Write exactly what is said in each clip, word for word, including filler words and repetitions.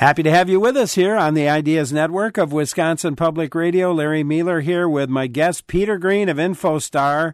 Happy to have you with us here on the Ideas Network of Wisconsin Public Radio. Larry Mueller here with my guest, Peter Green of InfoStar,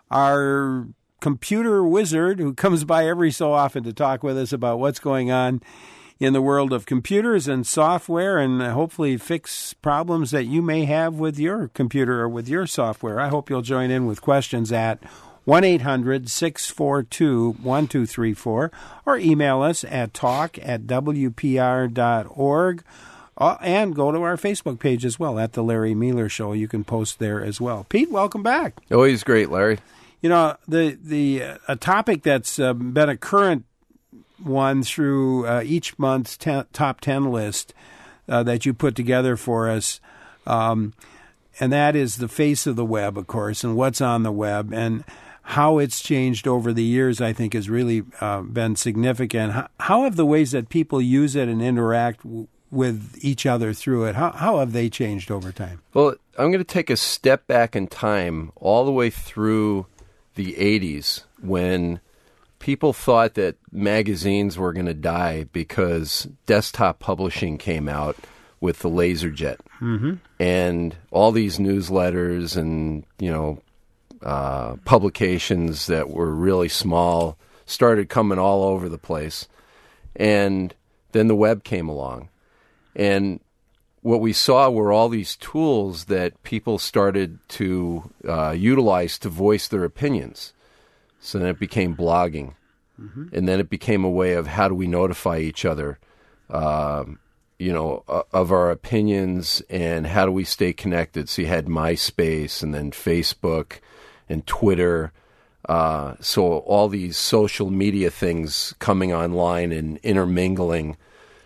our computer wizard who comes by every so often to talk with us about what's going on in the world of computers and software and hopefully fix problems that you may have with your computer or with your software. I hope you'll join in with questions at one eight hundred six four two one two three four or email us at talk at w p r dot org uh, and go to our Facebook page as well, at The Larry Mueller Show. You can post there as well. Pete, welcome back. Always great, Larry. You know, the the uh, a topic that's uh, been a current one through uh, each month's ten, top ten list uh, that you put together for us, um, and that is the face of the web, of course, and what's on the web, and how it's changed over the years, I think, has really uh, been significant. How, how have the ways that people use it and interact w- with each other through it, how, how have they changed over time? Well, I'm going to take a step back in time all the way through the eighties when people thought that magazines were going to die because desktop publishing came out with the LaserJet. Mm-hmm. And all these newsletters and, you know, uh, publications that were really small started coming all over the place. And then the web came along. And what we saw were all these tools that people started to uh, utilize to voice their opinions. So then it became blogging. Mm-hmm. And then it became a way of how do we notify each other, um, you know, uh, of our opinions and how do we stay connected. So you had MySpace and then Facebook and Twitter. Uh, so all these social media things coming online and intermingling.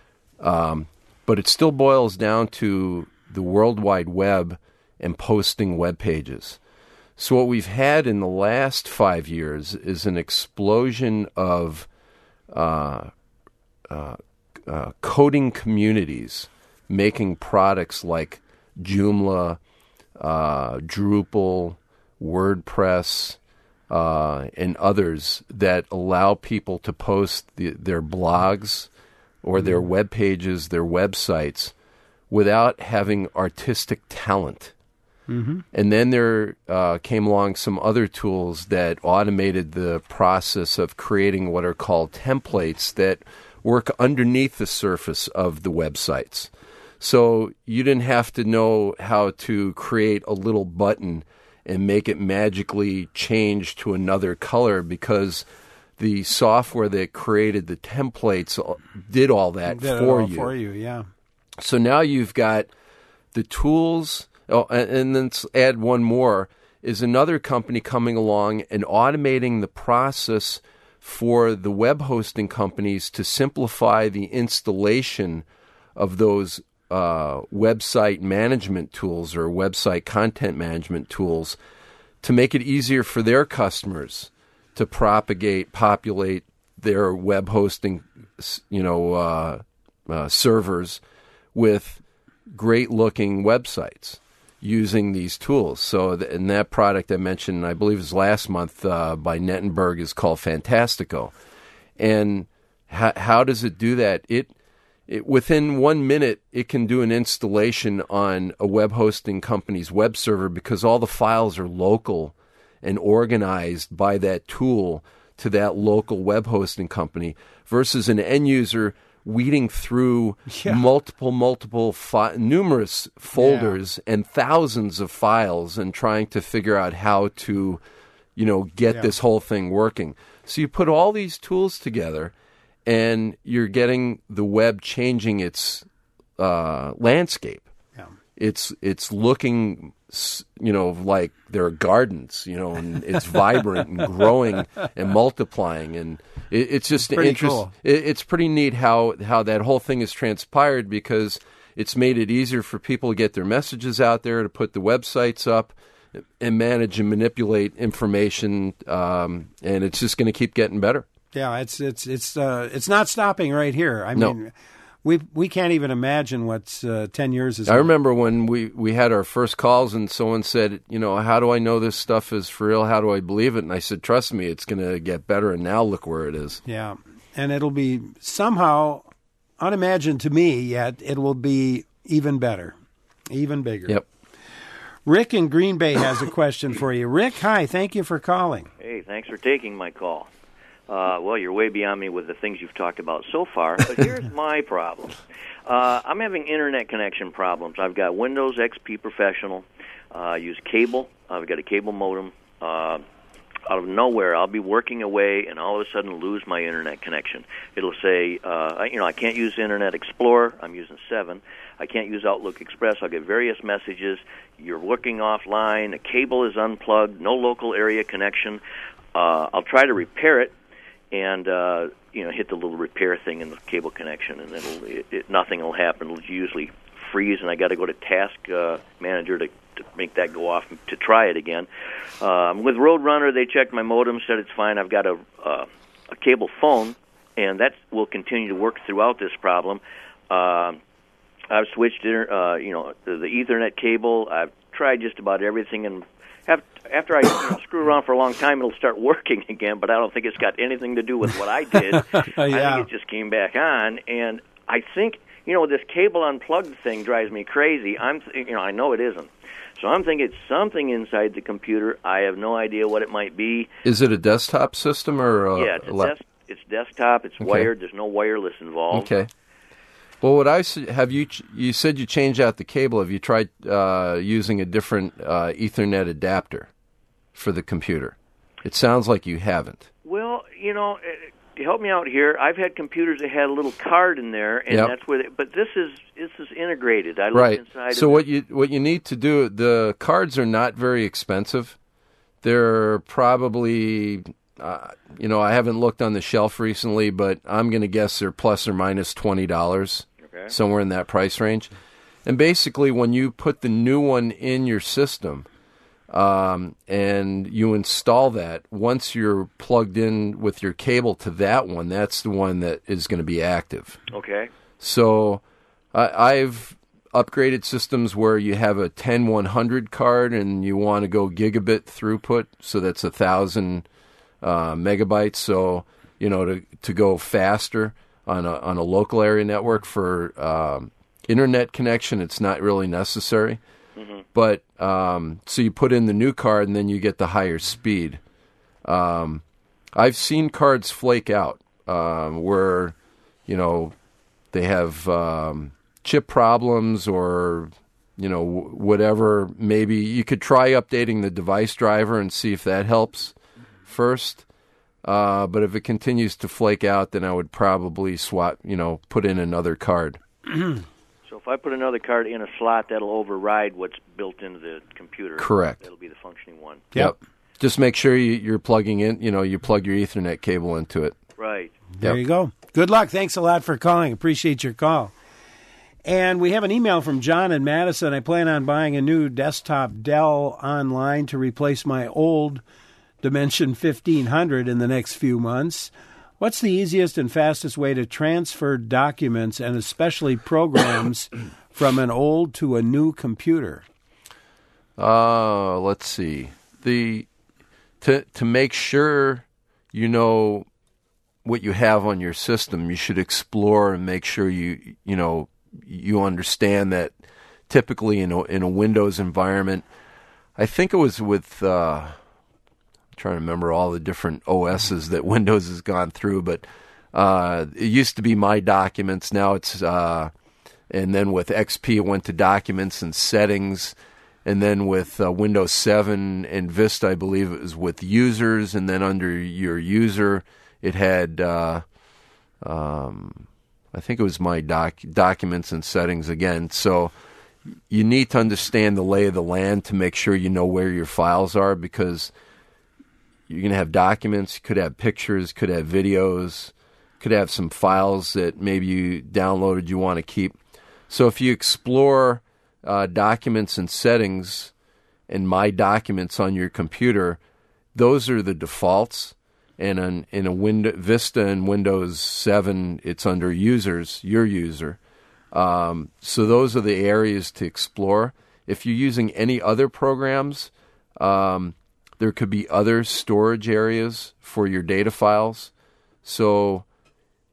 Um, but it still boils down to the World Wide Web and posting web pages. So what we've had in the last five years is an explosion of uh, uh, uh, coding communities making products like Joomla, uh, Drupal, WordPress, uh, and others that allow people to post the, their blogs or their web pages, their websites, without having artistic talent. Mm-hmm. And then there uh, came along some other tools that automated the process of creating what are called templates that work underneath the surface of the websites. So you didn't have to know how to create a little button and make it magically change to another color because the software that created the templates did all that did for it all you. For you, yeah. So now you've got the tools. Oh, and, and then let's add one more, is another company coming along and automating the process for the web hosting companies to simplify the installation of those uh, website management tools or website content management tools to make it easier for their customers to propagate, populate their web hosting, you know, uh, uh, servers with great-looking websites using these tools. So, th- and that product I mentioned, I believe it was last month uh, by Nettenberg, is called Fantastico. And ha- how does it do that? It, it within one minute, it can do an installation on a web hosting company's web server because all the files are local and organized by that tool to that local web hosting company versus an end user weeding through yeah. multiple, multiple, fi- numerous folders yeah. and thousands of files and trying to figure out how to, you know, get yeah. this whole thing working. So you put all these tools together and you're getting the web changing its uh, landscape. Yeah. It's it's looking, you know, like there are gardens, you know, and it's vibrant and growing and multiplying, and it, it's just pretty interest. Cool. It, it's pretty neat how how that whole thing has transpired because it's made it easier for people to get their messages out there, to put the websites up, and manage and manipulate information, um, and it's just going to keep getting better. Yeah, it's it's it's uh, it's not stopping right here. I no. mean. We we can't even imagine what's uh, ten years is. I remember when we, we had our first calls and someone said, you know, how do I know this stuff is for real? How do I believe it? And I said, trust me, it's going to get better. And now look where it is. Yeah, and it'll be somehow, unimagined to me yet. It will be even better, even bigger. Yep. Rick in Green Bay has a question for you. Rick, hi. Thank you for calling. Hey, thanks for taking my call. Uh, well, you're way beyond me with the things you've talked about so far, but here's my problem. Uh, I'm having internet connection problems. I've got Windows X P Professional. Uh, I use cable. I've got a cable modem. Uh, out of nowhere, I'll be working away and all of a sudden lose my internet connection. It'll say, uh, you know, I can't use Internet Explorer. I'm using seven. I can't use Outlook Express. I'll get various messages. You're working offline. The cable is unplugged. No local area connection. Uh, I'll try to repair it. And uh, you know, hit the little repair thing in the cable connection, and it'll it, it, nothing will happen. It'll usually freeze, and I got to go to Task uh, Manager to, to make that go off to try it again. Um, with Roadrunner, they checked my modem, said it's fine. I've got a uh, a cable phone, and that will continue to work throughout this problem. Uh, I've switched, uh, you know, the, the Ethernet cable. I've tried just about everything, and have, after I you know, screw around for a long time, it'll start working again, but I don't think it's got anything to do with what I did. yeah. I think it just came back on, and I think, you know, this cable unplugged thing drives me crazy. I'm, th- you know, I know it isn't. So I'm thinking it's something inside the computer. I have no idea what it might be. Is it a desktop system or a... Yeah, it's, a lap- des- it's desktop. It's okay. wired. There's no wireless involved. Okay. Well, what I su- have you you said you changed out the cable. Have you tried uh, using a different uh, Ethernet adapter for the computer? It sounds like you haven't. Well, you know, uh, help me out here. I've had computers that had a little card in there, and yep. that's where. They, but this is this is integrated. I looked right. inside. So of what it. you what you need to do? The cards are not very expensive. They're probably. Uh, you know, I haven't looked on the shelf recently, but I'm going to guess they're plus or minus twenty dollars. Somewhere in that price range. And basically, when you put the new one in your system um, and you install that, once you're plugged in with your cable to that one, that's the one that is going to be active. Okay. So uh, I've upgraded systems where you have a ten one hundred card and you want to go gigabit throughput, so that's a thousand uh, megabytes. So, you know, to, to go faster. On a on a local area network for um, internet connection, it's not really necessary. Mm-hmm. But um, so you put in the new card, and then you get the higher speed. Um, I've seen cards flake out um, where, you know, they have um, chip problems or, you know, w- whatever. Maybe you could try updating the device driver and see if that helps first. Uh, but if it continues to flake out, then I would probably swap, you know, put in another card. So if I put another card in a slot, that'll override what's built into the computer. Correct. That'll be the functioning one. Yep. yep. Just make sure you, you're plugging in, you know, you plug your Ethernet cable into it. Right. There yep. you go. Good luck. Thanks a lot for calling. Appreciate your call. And we have an email from John in Madison. I plan on buying a new desktop Dell online to replace my old Dimension fifteen hundred in the next few months. What's the easiest and fastest way to transfer documents and especially programs from an old to a new computer? Uh, let's see. The to to make sure you know what you have on your system, you should explore and make sure you you know you understand that typically in a, in a Windows environment, I think it was with uh, trying to remember all the different O S's that Windows has gone through, but uh, it used to be My Documents. Now it's, uh, and then with X P it went to Documents and Settings, and then with uh, Windows seven and Vista, I believe it was with Users, and then under your user it had, uh, um, I think it was My doc- Documents and Settings again. So you need to understand the lay of the land to make sure you know where your files are, because you're going to have documents, could have pictures, could have videos, could have some files that maybe you downloaded you want to keep. So if you explore uh, Documents and Settings and My Documents on your computer, those are the defaults. And in, in a Windows, Vista and Windows seven, it's under Users, your user. Um, so those are the areas to explore. If you're using any other programs, um, there could be other storage areas for your data files. So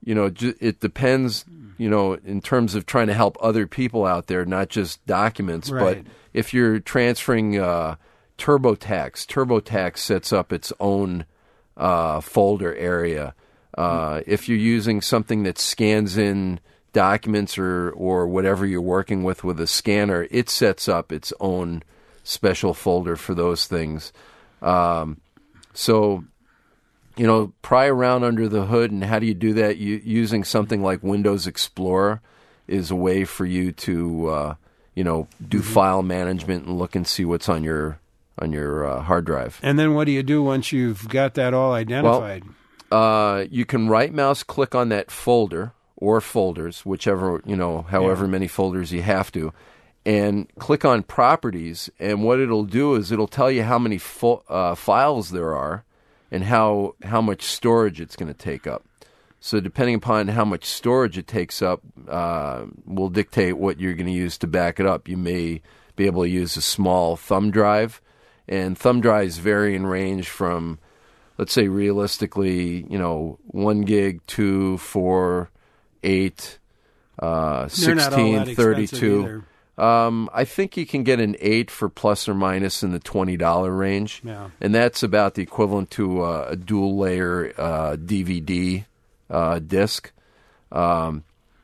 you know, ju- it depends, you know, in terms of trying to help other people out there, not just documents. Right. But if you're transferring uh, TurboTax, TurboTax sets up its own uh, folder area. Uh, if you're using something that scans in documents or, or whatever you're working with with a scanner, it sets up its own special folder for those things. Um, so, you know, pry around under the hood, and how do you do that? You, using something like Windows Explorer is a way for you to, uh, you know, do mm-hmm. file management and look and see what's on your on your uh, hard drive. And then what do you do once you've got that all identified? Well, uh, you can right mouse click on that folder or folders, whichever, you know, however yeah. many folders you have to, and click on properties. And what it'll do is it'll tell you how many fo- uh, files there are and how how much storage it's going to take up. So depending upon how much storage it takes up, uh, will dictate what you're going to use to back it up. You may be able to use a small thumb drive, and thumb drives vary in range from, let's say realistically, you know, one gig, two, four, eight, uh, sixteen, thirty-two. Um, I think you can get an eight for plus or minus in the twenty dollars range. Yeah. And that's about the equivalent to uh, a dual layer uh, D V D uh, disc. Um,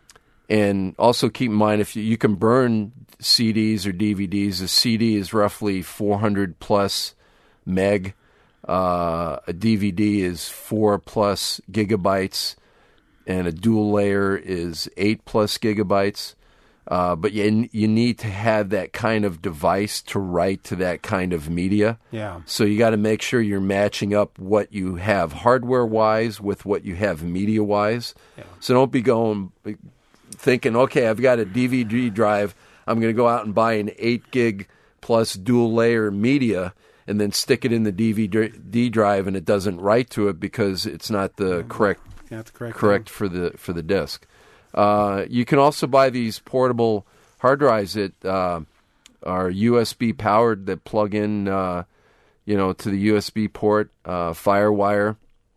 and also keep in mind, if you, you can burn C Ds or D V Ds, a C D is roughly four hundred plus meg. Uh, a D V D is four plus gigabytes, and a dual layer is eight plus gigabytes. Uh, but you you need to have that kind of device to write to that kind of media. Yeah. So you got to make sure you're matching up what you have hardware-wise with what you have media-wise. Yeah. So don't be going thinking, okay, I've got a D V D drive. I'm going to go out and buy an eight gig plus dual layer media and then stick it in the D V D drive, and it doesn't write to it because it's not the correct not the correct, correct for the for the disk. Uh, you can also buy these portable hard drives that uh, are U S B powered, that plug in, uh, you know, to the U S B port, uh, FireWire,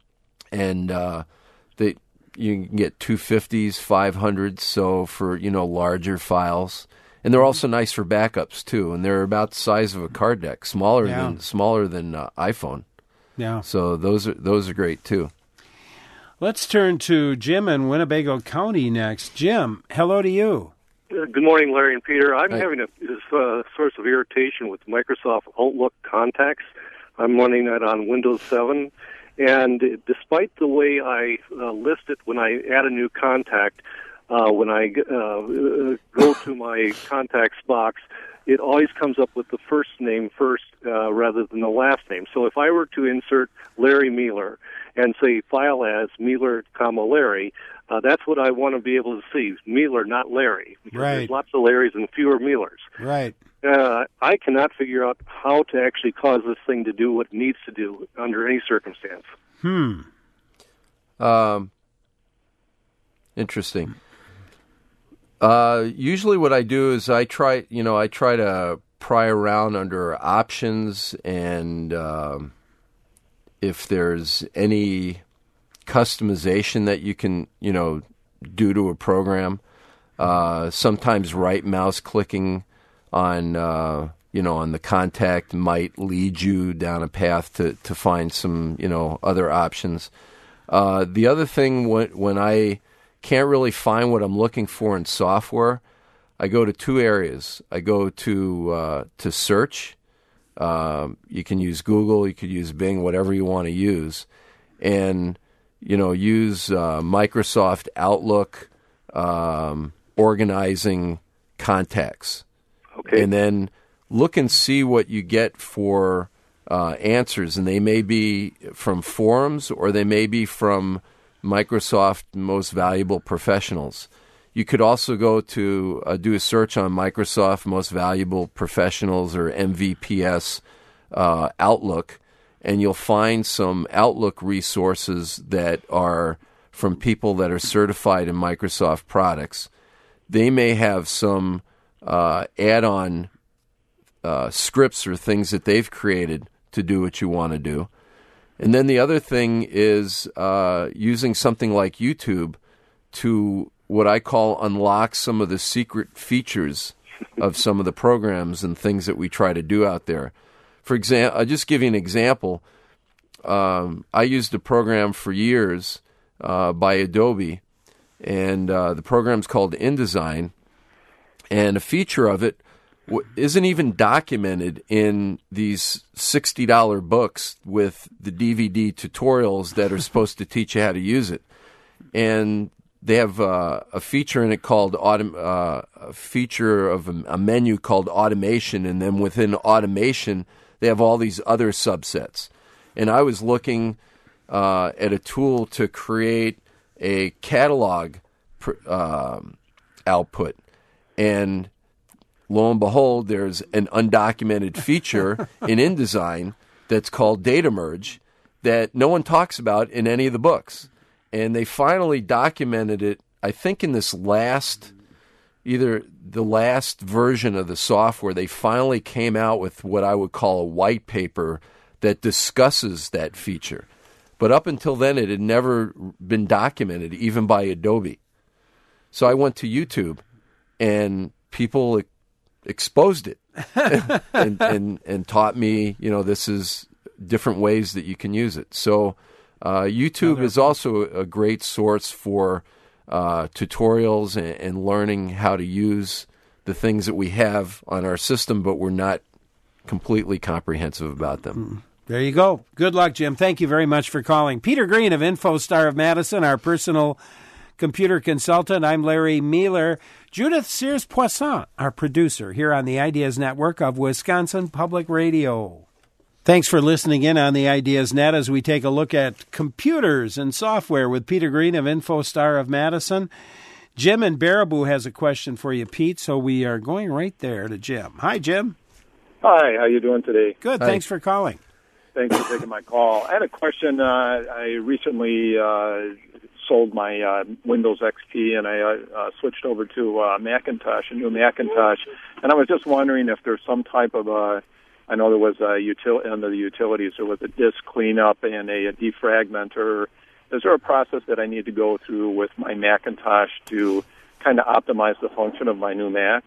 and uh, they you can get two fifties, five hundreds, so for, you know, larger files. And they're also nice for backups too, and they're about the size of a card deck, smaller yeah. than smaller than uh, iPhone. Yeah. So those are those are great too. Let's turn to Jim in Winnebago County next. Jim, hello to you. Uh, good morning, Larry and Peter. I'm Hi. having a uh, source of irritation with Microsoft Outlook contacts. I'm running that on Windows seven, and despite the way I uh, list it when I add a new contact, uh, when I uh, go to my contacts box, it always comes up with the first name first uh, rather than the last name. So if I were to insert Larry Mealer and say file as Mealer, comma Larry, uh, that's what I want to be able to see. Mealer, not Larry, because right. there's lots of Larrys and fewer Mealers. Right. Uh, I cannot figure out how to actually cause this thing to do what it needs to do under any circumstance. Hmm. Um. Interesting. Uh, usually what I do is I try, you know, I try to pry around under options, and um, if there's any customization that you can, you know, do to a program. Uh, sometimes right mouse clicking on, uh, you know, on the contact might lead you down a path to, to find some, you know, other options. Uh, the other thing, when, when I can't really find what I'm looking for in software, I go to two areas. I go to uh, to search. Um, you can use Google, you could use Bing, whatever you want to use, and you know, use uh, Microsoft Outlook um, organizing contacts. Okay. And then look and see what you get for uh, answers, and they may be from forums or they may be from Microsoft Most Valuable Professionals. You could also go to uh, do a search on Microsoft Most Valuable Professionals, or M V P S uh, Outlook, and you'll find some Outlook resources that are from people that are certified in Microsoft products. They may have some uh, add-on uh, scripts or things that they've created to do what you want to do. And then the other thing is uh, using something like YouTube. to what I call unlock some of the secret features of some of the programs and things that we try to do out there. For example, I'll just give you an example. Um, I used a program for years uh, by Adobe, and uh, the program's called InDesign, and a feature of it w- isn't even documented in these sixty dollars books with the D V D tutorials that are supposed to teach you how to use it. And they have uh, a feature in it called autom- uh, a feature of a, a menu called automation, and then within automation, they have all these other subsets. And I was looking uh, at a tool to create a catalog pr- uh, output, and lo and behold, there's an undocumented feature in InDesign that's called data merge that no one talks about in any of the books. And they finally documented it, I think, in this last, either the last version of the software. They finally came out with what I would call a white paper that discusses that feature. But up until then, it had never been documented, even by Adobe. So I went to YouTube, and people e- exposed it and, and, and taught me, you know, this is different ways that you can use it. So uh, YouTube is also a great source for uh, tutorials and, and learning how to use the things that we have on our system, but we're not completely comprehensive about them. There you go. Good luck, Jim. Thank you very much for calling. Peter Green of InfoStar of Madison, our personal computer consultant. I'm Larry Mealer. Judith Sears-Poisson, our producer here on the Ideas Network of Wisconsin Public Radio. Thanks for listening in on the Ideas Net as we take a look at computers and software with Peter Green of InfoStar of Madison. Jim in Baraboo has a question for you, Pete, so we are going right there to Jim. Hi, Jim. Hi, how you doing today? Good. Hi. Thanks for calling. Thanks for taking my call. I had a question. Uh, I recently uh, sold my uh, Windows X P, and I uh, switched over to uh, Macintosh, a new Macintosh, and I was just wondering if there's some type of a, I know there was a util- under the utilities, there was a disk cleanup and a, a defragmenter. Is there a process that I need to go through with my Macintosh to kind of optimize the function of my new Mac?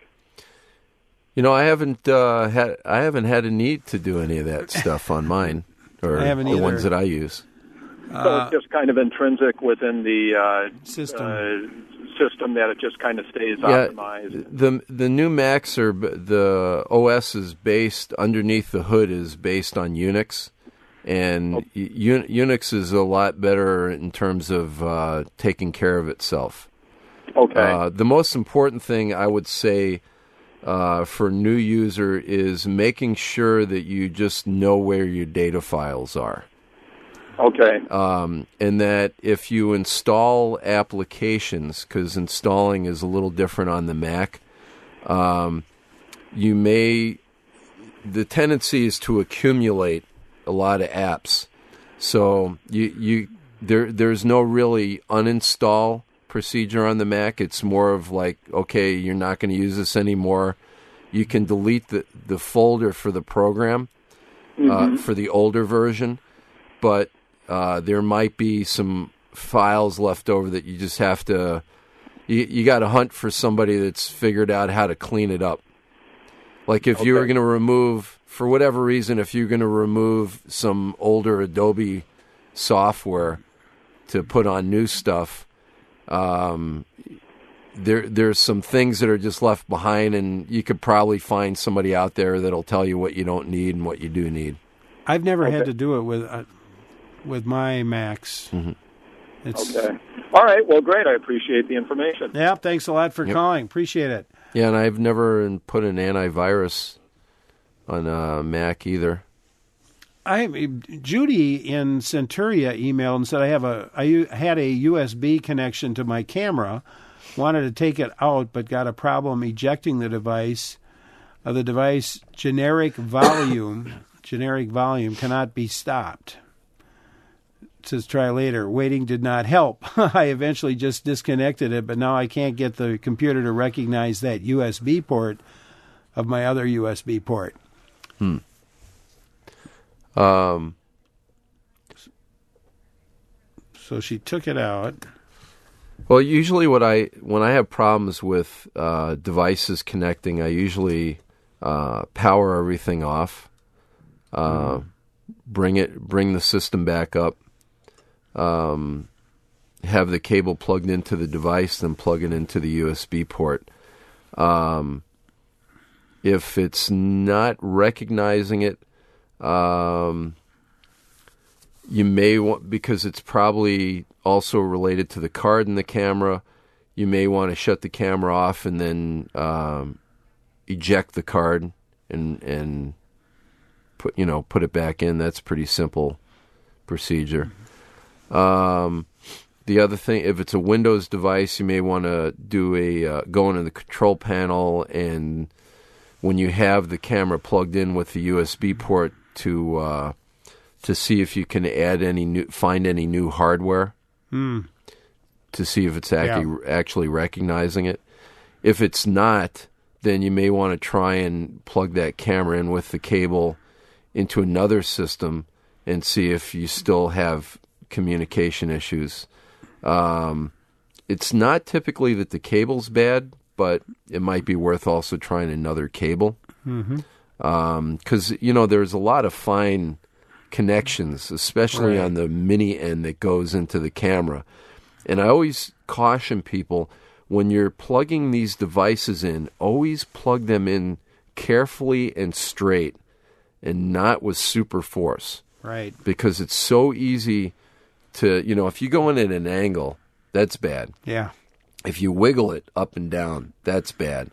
You know, I haven't uh, had I haven't had a need to do any of that stuff on mine, or I haven't the either. ones that I use. So it's just kind of intrinsic within the uh, System. uh, system that it just kind of stays Yeah, optimized. the the new Macs are b- the O S is based underneath the hood is based on Unix, and U- Unix is a lot better in terms of uh, taking care of itself. Okay. Uh, the most important thing I would say uh, for new user is making sure that you just know where your data files are. Okay. Um, and that if you install applications, because installing is a little different on the Mac, um, you may, the tendency is to accumulate a lot of apps. So you, you there there's no really uninstall procedure on the Mac. It's more of like, okay, you're not going to use this anymore. You can delete the, the folder for the program, Mm-hmm. uh, for the older version, but Uh, there might be some files left over that you just have to, you, you got to hunt for somebody that's figured out how to clean it up. Like if you were Okay. going to remove, for whatever reason, if you're going to remove some older Adobe software to put on new stuff, um, there there's some things that are just left behind, and you could probably find somebody out there that'll tell you what you don't need and what you do need. I've never had Okay. to do it with uh, with my Macs. Mhm. It's, Okay. All right. Well, great. I appreciate the information. Yeah, thanks a lot for Yep. calling. Appreciate it. Yeah, and I've never put an antivirus on a Mac either. I Judy in Centuria emailed and said I have a I u- had a U S B connection to my camera, wanted to take it out, but got a problem ejecting the device. Uh, the device generic volume generic volume cannot be stopped. It says try later. Waiting did not help. I eventually just disconnected it, but now I can't get the computer to recognize that U S B port of my other U S B port. Hmm. Um. So she took it out. Well, usually what I when I have problems with uh, devices connecting, I usually uh, power everything off, uh, mm. bring it, bring the system back up, um, have the cable plugged into the device, then plug it into the U S B port. Um, if it's not recognizing it, um, you may want, because it's probably also related to the card in the camera, you may want to shut the camera off and then um, eject the card and and put you know put it back in. That's a pretty simple procedure. Um, the other thing, if it's a Windows device, you may want to do a uh, go into the control panel, and when you have the camera plugged in with the U S B port, to uh, to see if you can add any new, find any new hardware. Hmm. To see if it's actually yeah. actually recognizing it. If it's not, then you may want to try and plug that camera in with the cable into another system and see if you still have communication issues. Um, it's not typically that the cable's bad, but it might be worth also trying another cable. Mm-hmm. Um, 'cause, you know, there's a lot of fine connections, especially right. on the mini end that goes into the camera. And I always caution people, when you're plugging these devices in, always plug them in carefully and straight and not with super force. Right. Because it's so easy to, you know, if you go in at an angle, that's bad. Yeah. If you wiggle it up and down, that's bad.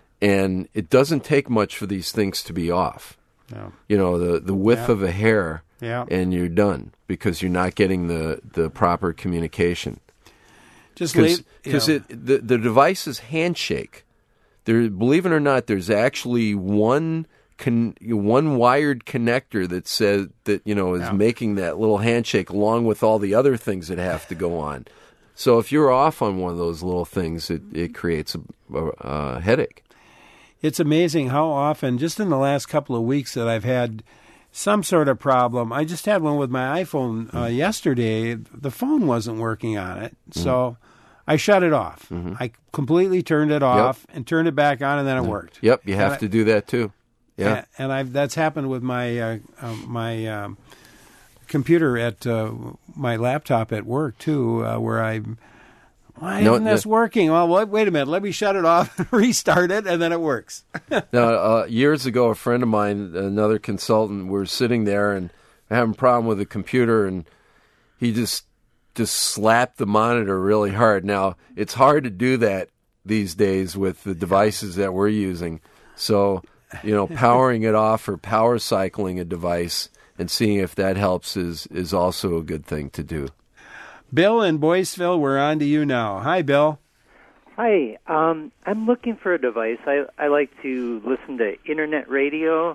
And it doesn't take much for these things to be off. No. You know, the, the width yeah. of a hair, yeah. and you're done because you're not getting the, the proper communication. Just because it the, the device's handshake. There, believe it or not, there's actually one con, one wired connector that says that you know is yeah. making that little handshake along with all the other things that have to go on. So if you're off on one of those little things, it, it creates a, a, a headache. It's amazing how often, just in the last couple of weeks, that I've had some sort of problem. I just had one with my iPhone uh, yesterday. The phone wasn't working on it, so I shut it off. Mm-hmm. I completely turned it off yep. and turned it back on, and then it worked. Yep, you have and to I, do that too. Yeah, and, and I've that's happened with my uh, uh, my um, computer at uh, my laptop at work too, uh, where I. Why no, isn't this no. working? Well, wait, wait a minute. Let me shut it off, restart it, and then it works. Now, uh, years ago, a friend of mine, another consultant, we were sitting there and having a problem with the computer, and he just just slapped the monitor really hard. Now, it's hard to do that these days with the devices that we're using. So, you know, powering it off or power cycling a device and seeing if that helps is, is also a good thing to do. Bill in Boyceville, we're on to you now. Hi, Bill. Hi. Um, I'm looking for a device. I, I like to listen to internet radio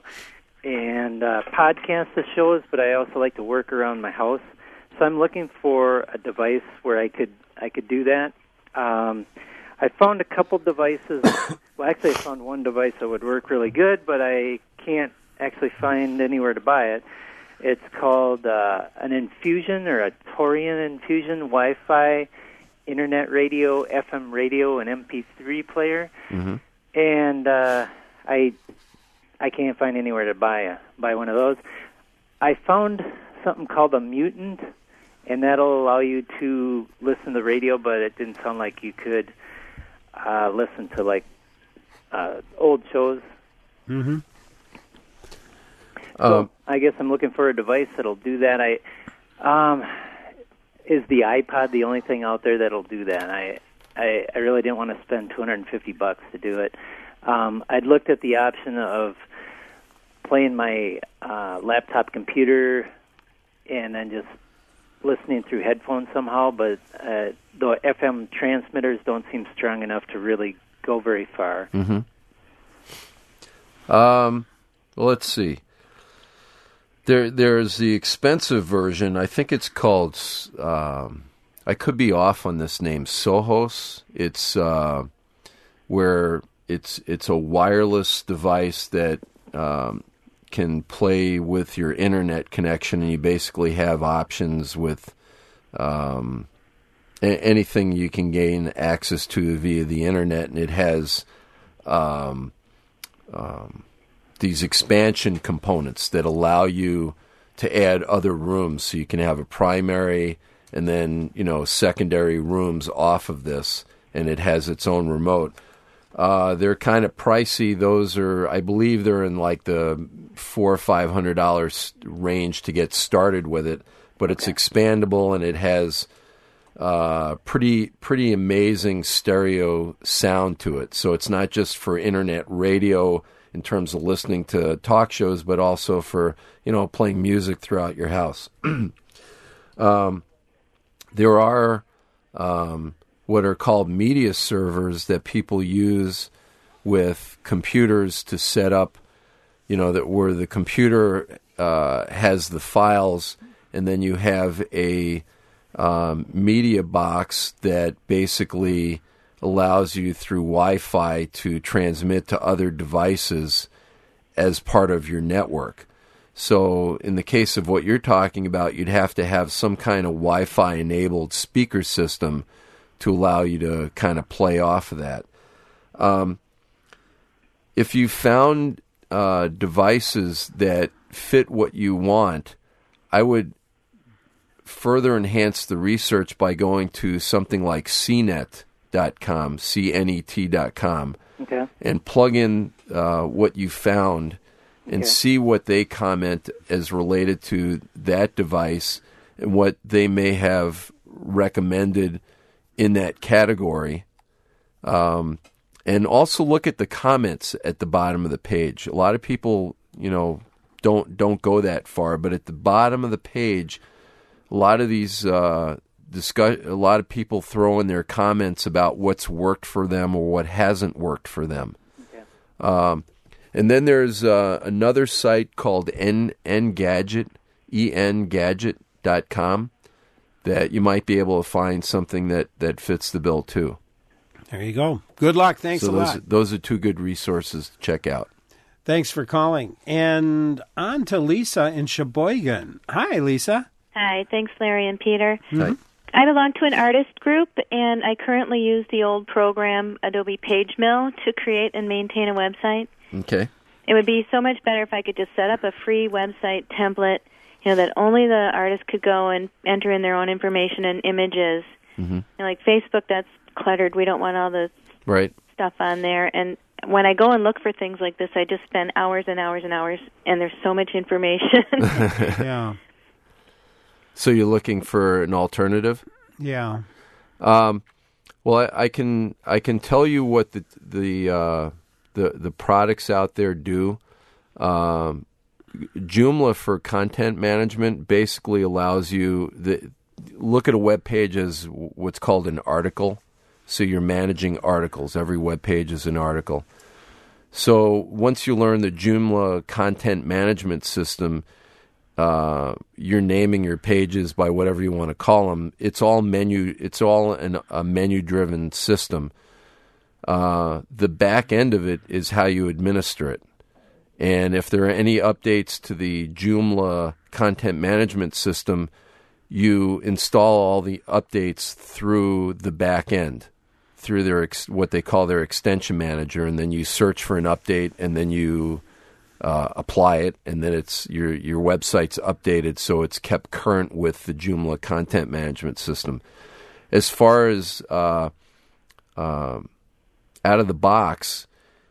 and uh, podcast the shows, but I also like to work around my house. So I'm looking for a device where I could I could do that. Um, I found a couple devices. Well, actually, I found one device that would work really good, but I can't actually find anywhere to buy it. It's called uh, an Infusion or a Torian Infusion Wi-Fi internet radio, F M radio, and M P three player. Mm-hmm. And uh, I I can't find anywhere to buy a, buy one of those. I found something called a Mutant, and that'll allow you to listen to the radio, but it didn't sound like you could uh, listen to like uh, old shows. Mm-hmm. So Um, I guess I'm looking for a device that'll do that. I um, is the iPod the only thing out there that'll do that? I I, I really didn't want to spend two hundred fifty bucks to do it. Um, I'd looked at the option of playing my uh, laptop computer and then just listening through headphones somehow, but uh, the F M transmitters don't seem strong enough to really go very far. Mm-hmm. Um, well, let's see. There, there's the expensive version. I think it's called. Um, I could be off on this name. Sohos. It's uh, where it's it's a wireless device that um, can play with your internet connection, and you basically have options with um, a- anything you can gain access to via the internet, and it has um, um, these expansion components that allow you to add other rooms, so you can have a primary and then, you know, secondary rooms off of this, and it has its own remote. Uh, they're kind of pricey. Those are, I believe, they're in like the four or five hundred dollars range to get started with it. But it's expandable, and it has uh, pretty pretty amazing stereo sound to it. So it's not just for internet radio in terms of listening to talk shows, but also for, you know, playing music throughout your house. um, there are um, what are called media servers that people use with computers to set up, you know, that where the computer uh, has the files, and then you have a um, media box that basically allows you through Wi-Fi to transmit to other devices as part of your network. So in the case of what you're talking about, you'd have to have some kind of Wi-Fi enabled speaker system to allow you to kind of play off of that. Um, if you found uh, devices that fit what you want, I would further enhance the research by going to something like C net dot com, C N E T dot com, Okay. and plug in uh, what you found and Okay. see what they comment as related to that device and what they may have recommended in that category. Um, and also look at the comments at the bottom of the page. A lot of people, you know, don't don't go that far, but at the bottom of the page, a lot of these uh, discuss, a lot of people throw in their comments about what's worked for them or what hasn't worked for them. Okay. Um, and then there's uh, another site called N Engadget, E N gadget dot com, that you might be able to find something that, that fits the bill too. There you go. Good luck. Thanks so a those, lot. Those are two good resources to check out. Thanks for calling. And on to Lisa in Sheboygan. Hi, Lisa. Hi, thanks, Larry and Peter. Hi. I belong to an artist group, and I currently use the old program Adobe PageMill to create and maintain a website. Okay. It would be so much better if I could just set up a free website template, you know, that only the artist could go and enter in their own information and images. Mm-hmm. You know, like Facebook, that's cluttered. We don't want all the Right. stuff on there. And when I go and look for things like this, I just spend hours and hours and hours, and there's so much information. Yeah. So you're looking for an alternative? Yeah. Um, well, I, I can I can tell you what the the uh, the the products out there do. Um, Joomla for content management basically allows you the look at a web page as what's called an article. So you're managing articles. Every web page is an article. So once you learn the Joomla content management system, uh, you're naming your pages by whatever you want to call them. It's all menu. It's all an, a menu-driven system. Uh, the back end of it is how you administer it. And if there are any updates to the Joomla content management system, you install all the updates through the back end, through their ex- what they call their extension manager, and then you search for an update, and then you uh, apply it, and then it's your your website's updated, so it's kept current with the Joomla content management system. As far as uh, uh, out of the box,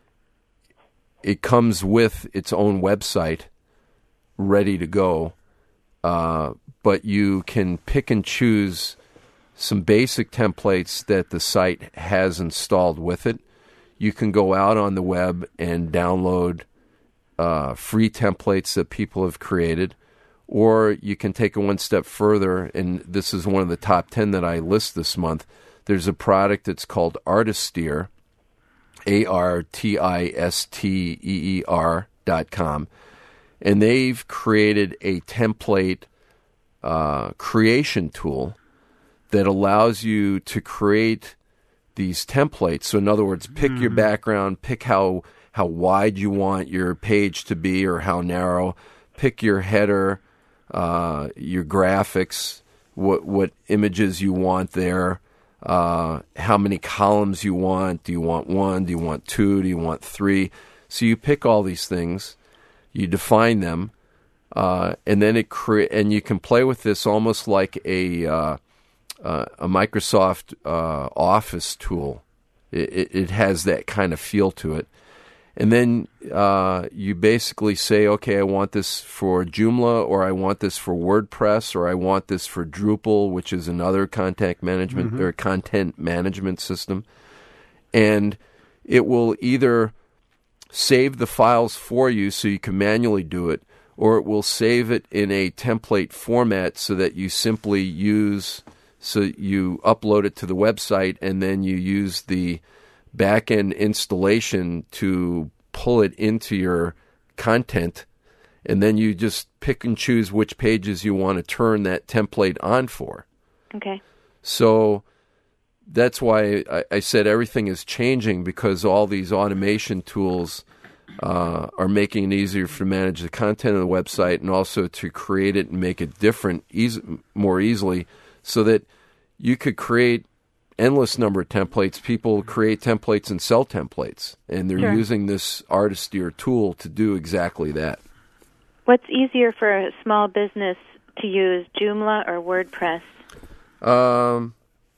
it comes with its own website ready to go, uh, but you can pick and choose some basic templates that the site has installed with it. You can go out on the web and download uh, free templates that people have created, or you can take it one step further, and this is one of the top ten that I list this month. There's a product that's called Artisteer, A R T I S T E E R dot com, and they've created a template uh, creation tool that allows you to create these templates. So in other words, pick mm. your background, pick how how wide you want your page to be or how narrow, pick your header, uh, your graphics, what what images you want there, uh, how many columns you want. Do you want one? Do you want two? Do you want three? So you pick all these things, you define them, uh, and then it cre- and you can play with this almost like a uh, uh, a Microsoft uh, Office tool. It, it, it has that kind of feel to it. And then uh, you basically say, okay, I want this for Joomla, or I want this for WordPress, or I want this for Drupal, which is another contact management mm-hmm. or content management system. And it will either save the files for you so you can manually do it, or it will save it in a template format so that you simply use, so you upload it to the website and then you use the back-end installation to pull it into your content, and then you just pick and choose which pages you want to turn that template on for. Okay. So that's why I, I said everything is changing, because all these automation tools uh, are making it easier to manage the content of the website and also to create it and make it different easy, more easily, so that you could create endless number of templates. People create templates and sell templates, and they're sure. using this Artisteer tool to do exactly that. What's easier for a small business to use, Joomla or WordPress? Um,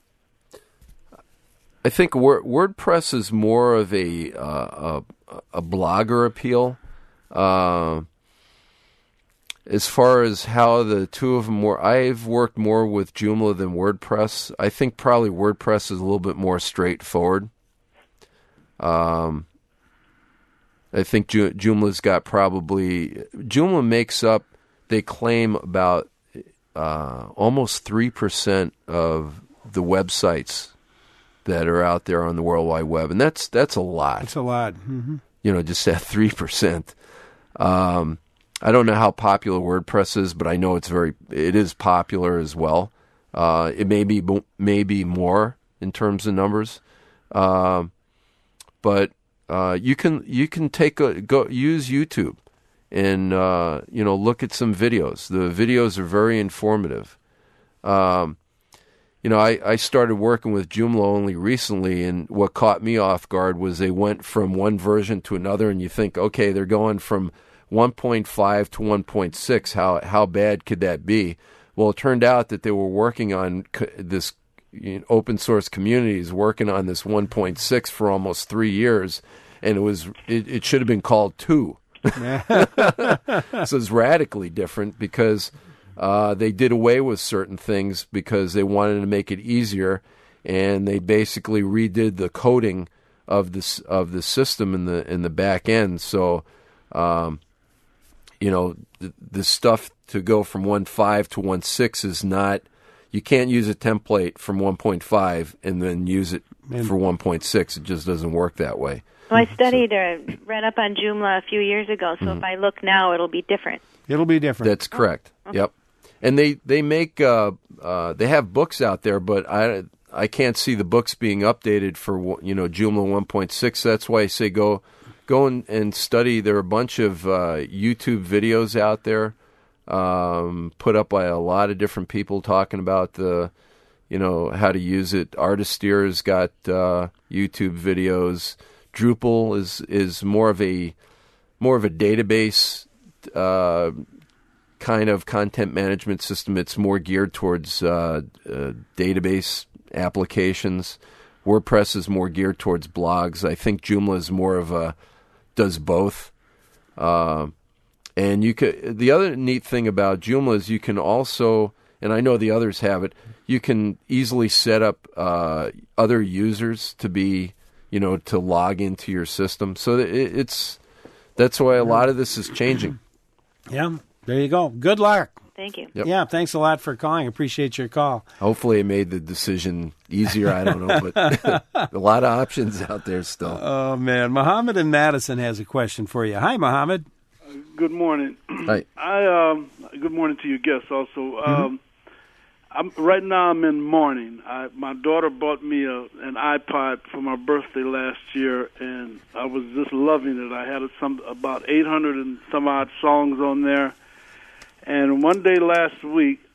I think Word- WordPress is more of a uh, a, a blogger appeal. Uh, As far as how the two of them were, I've worked more with Joomla than WordPress. I think probably WordPress is a little bit more straightforward. Um, I think Ju- Joomla's got probably... Joomla makes up, they claim, about uh, almost three percent of the websites that are out there on the World Wide Web. And that's that's a lot. That's a lot. Mm-hmm. You know, just at three percent. Um I don't know how popular WordPress is, but I know it's very, it is popular as well. Uh, it may be, maybe more in terms of numbers. Uh, but uh, you can, you can take a, go, use YouTube and, uh, you know, look at some videos. The videos are very informative. Um, you know, I, I started working with Joomla only recently, and what caught me off guard was they went from one version to another, and you think, okay, they're going from one point five to one point six, how how bad could that be? Well, it turned out that they were working on co- this you know, open source communities, working on this one point six for almost three years, and it was it, it should have been called two. So it's radically different, because uh, they did away with certain things because they wanted to make it easier, and they basically redid the coding of this of the system in the in the back end. So. Um, You know, the, the stuff to go from one point five to one point six is not, you can't use a template from one point five and then use it and for one point six. It just doesn't work that way. Well, I studied or so. read up on Joomla a few years ago, so mm-hmm. if I look now, it'll be different. It'll be different. That's correct. Oh, okay. Yep. And they, they make, uh, uh, they have books out there, but I, I can't see the books being updated for, you know, Joomla one point six. That's why I say go... Go and, and study. There are a bunch of uh, YouTube videos out there um, put up by a lot of different people talking about the, you know, how to use it. Artisteer's got uh, YouTube videos. Drupal is is more of a more of a database uh, kind of content management system. It's more geared towards uh, uh, database applications. WordPress is more geared towards blogs. I think Joomla is more of a does both. Uh, and you could, the other neat thing about Joomla is you can also, and I know the others have it, you can easily set up uh, other users to be, you know, to log into your system. So it, it's, that's why a lot of this is changing. Yeah, there you go. Good luck. Thank you. Yep. Yeah, thanks a lot for calling. Appreciate your call. Hopefully it made the decision easier. I don't know, but a lot of options out there still. Oh, man. Mohammed in Madison has a question for you. Hi, Mohammed. Uh, good morning. Hi. I um, good morning to your guests also. Mm-hmm. Um, I'm, right now I'm in mourning. I, my daughter bought me a, an iPod for my birthday last year, and I was just loving it. I had some about eight hundred and some odd songs on there. And one day last week,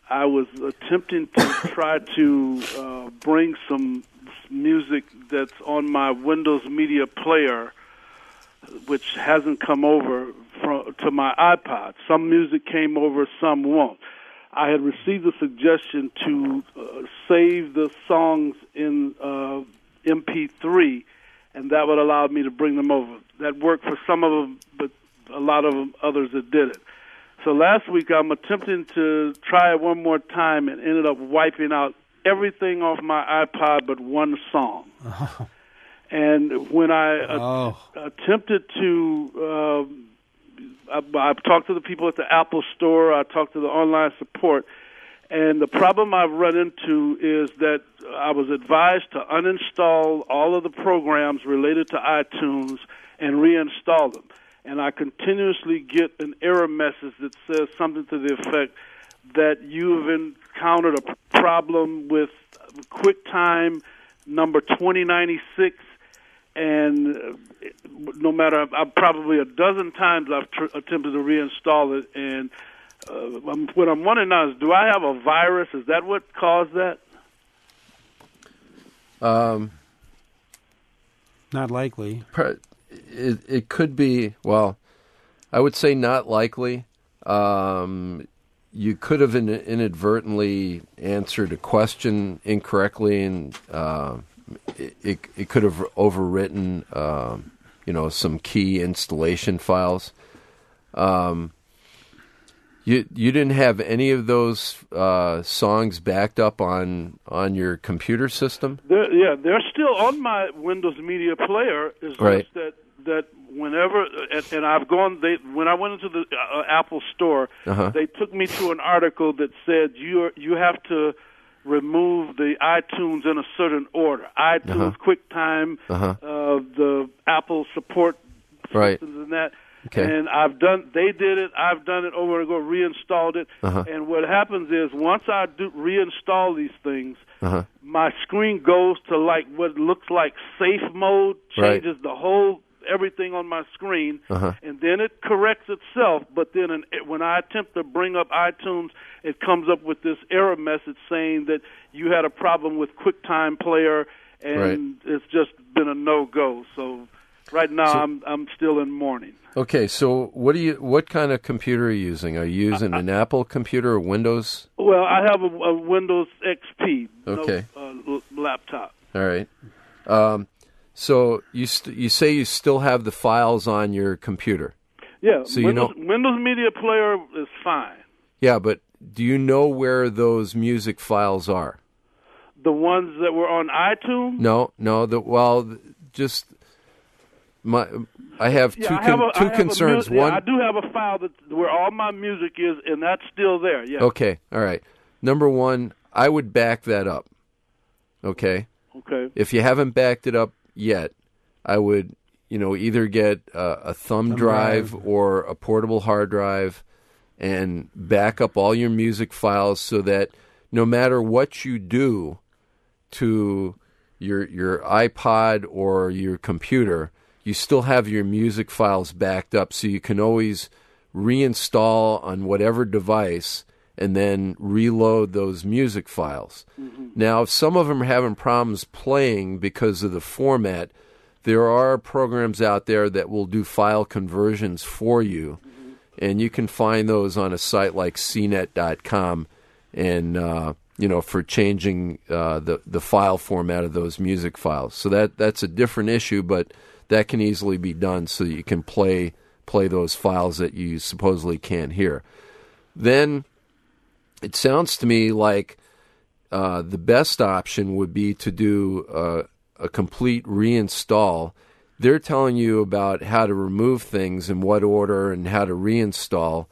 I was attempting to try to uh, bring some music that's on my Windows Media Player, which hasn't come over from, to my iPod. Some music came over, some won't. I had received a suggestion to uh, save the songs in uh, M P three, and that would allow me to bring them over. That worked for some of them, but a lot of them, others that did it. So last week I'm attempting to try it one more time and ended up wiping out everything off my iPod but one song. Oh. And when I oh. a- attempted to, uh, I, I talked to the people at the Apple Store, I talked to the online support, and the problem I've run into is that I was advised to uninstall all of the programs related to iTunes and reinstall them. And I continuously get an error message that says something to the effect that you have encountered a problem with QuickTime number twenty ninety-six, and no matter, I'm probably a dozen times I've tr- attempted to reinstall it, and uh, I'm, what I'm wondering now is, do I have a virus? Is that what caused that? Um, Not likely. It, it could be, well, I would say not likely. Um, you could have in, inadvertently answered a question incorrectly, and uh, it, it, it could have overwritten, uh, you know, some key installation files. Um, you you didn't have any of those uh, songs backed up on on your computer system? They're, yeah, they're still on my Windows Media Player. It's right. just that that whenever and, and I've gone, they when I went into the uh, Apple Store, uh-huh. they took me to an article that said you you have to remove the iTunes in a certain order. iTunes, uh-huh. QuickTime, uh-huh. uh, the Apple support systems right. and that. Okay. And I've done. They did it. I've done it over and over. Reinstalled it. Uh-huh. And what happens is once I do reinstall these things, uh-huh. my screen goes to like what looks like safe mode. Changes right. the whole everything on my screen, uh-huh. and then it corrects itself. But then an, when I attempt to bring up iTunes, it comes up with this error message saying that you had a problem with QuickTime Player, and right. it's just been a no-go. So right now so, I'm I'm still in mourning. Okay, so what do you? What kind of computer are you using? Are you using I, an Apple computer or Windows? Well, I have a, a Windows X P okay. no, uh, laptop. All right. Um, so you st- you say you still have the files on your computer? Yeah. So Windows, you know Windows Media Player is fine. Yeah, but do you know where those music files are? The ones that were on iTunes? No, no. The well, just my. I have yeah, two I have con- a, two I have concerns. A mu- One, yeah, I do have a file that where all my music is, and that's still there. Yeah. Okay. All right. Number one, I would back that up. Okay. Okay. If you haven't backed it up yet, I would, you know, either get a, a thumb, thumb drive, drive or a portable hard drive, and back up all your music files so that no matter what you do to your your iPod or your computer, you still have your music files backed up, so you can always reinstall on whatever device and then reload those music files. Mm-hmm. Now, if some of them are having problems playing because of the format, there are programs out there that will do file conversions for you, mm-hmm. and you can find those on a site like C net dot com, and uh, you know, for changing uh, the the file format of those music files. So that that's a different issue, but that can easily be done so that you can play play those files that you supposedly can't hear. Then it sounds to me like uh, the best option would be to do uh, a complete reinstall. They're telling you about how to remove things in what order and how to reinstall.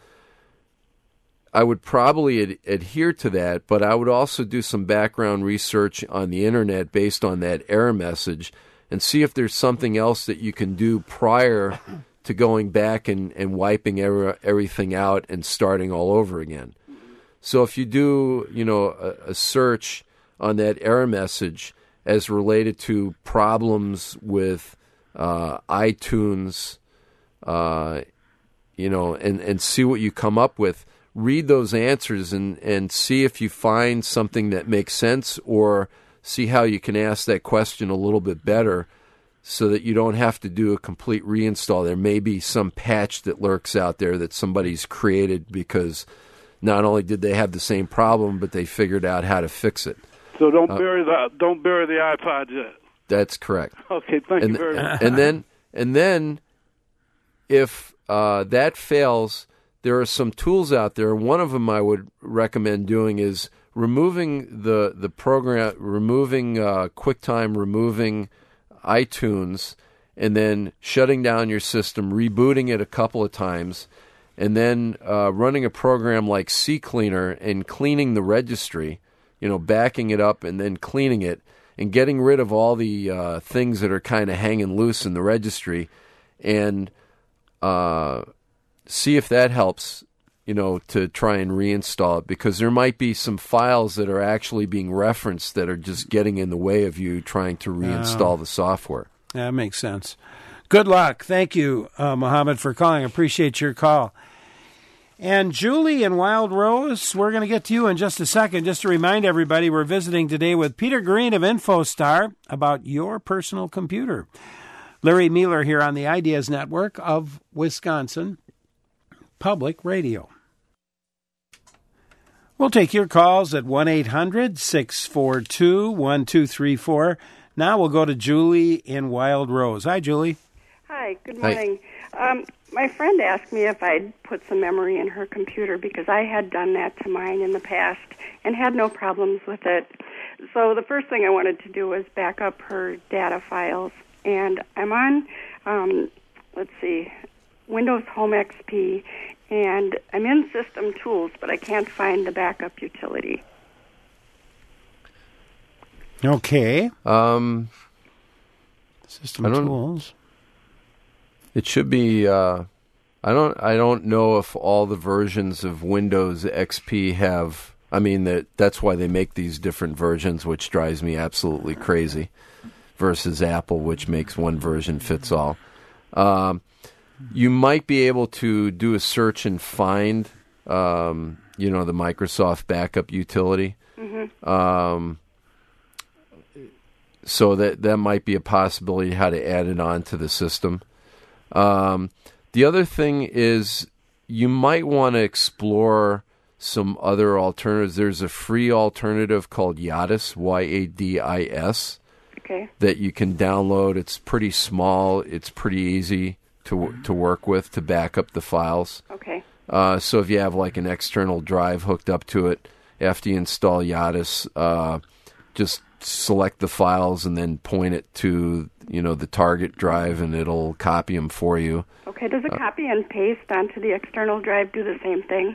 I would probably ad- adhere to that, but I would also do some background research on the internet based on that error message and see if there's something else that you can do prior to going back and, and wiping er- everything out and starting all over again. So if you do, you know, a, a search on that error message as related to problems with uh, iTunes, uh, you know, and, and see what you come up with, read those answers and, and see if you find something that makes sense, or see how you can ask that question a little bit better so that you don't have to do a complete reinstall. There may be some patch that lurks out there that somebody's created because not only did they have the same problem, but they figured out how to fix it. So don't uh, bury the don't bury the iPod yet. That's correct. Okay, thank and, you very much. And then and then if uh, that fails, there are some tools out there. One of them I would recommend doing is removing the the program, removing uh, QuickTime, removing iTunes, and then shutting down your system, rebooting it a couple of times, and then uh, running a program like CCleaner and cleaning the registry, you know, backing it up and then cleaning it and getting rid of all the uh, things that are kind of hanging loose in the registry, and uh, see if that helps, you know, to try and reinstall it, because there might be some files that are actually being referenced that are just getting in the way of you trying to reinstall oh. the software. That makes sense. Good luck. Thank you, uh, Mohammed, for calling. I appreciate your call. And Julie in Wild Rose, we're going to get to you in just a second. Just to remind everybody, we're visiting today with Peter Green of InfoStar about your personal computer. Larry Mueller here on the Ideas Network of Wisconsin Public Radio. We'll take your calls at one eight hundred six four two one two three four. Now we'll go to Julie in Wild Rose. Hi, Julie. Hi, good morning. Um, my friend asked me if I'd put some memory in her computer because I had done that to mine in the past and had no problems with it. So the first thing I wanted to do was back up her data files. And I'm on, um, let's see, Windows Home X P, and I'm in System Tools, but I can't find the backup utility. Okay. Um, System Tools. It should be. Uh, I don't. I don't know if all the versions of Windows X P have. I mean, that that's why they make these different versions, which drives me absolutely crazy. Versus Apple, which makes one version fits all. Um, you might be able to do a search and find, um, you know, the Microsoft backup utility. Mm-hmm. Um, so that that might be a possibility how to add it on to the system. Um, the other thing is you might want to explore some other alternatives. There's a free alternative called Yadis, Y A D I S. Okay. That you can download. It's pretty small. It's pretty easy to to work with to back up the files. Okay. Uh, so if you have like an external drive hooked up to it, after you install Yadis, uh, just select the files and then point it to, you know, the target drive, and it'll copy them for you. Okay. Does a uh, copy and paste onto the external drive do the same thing?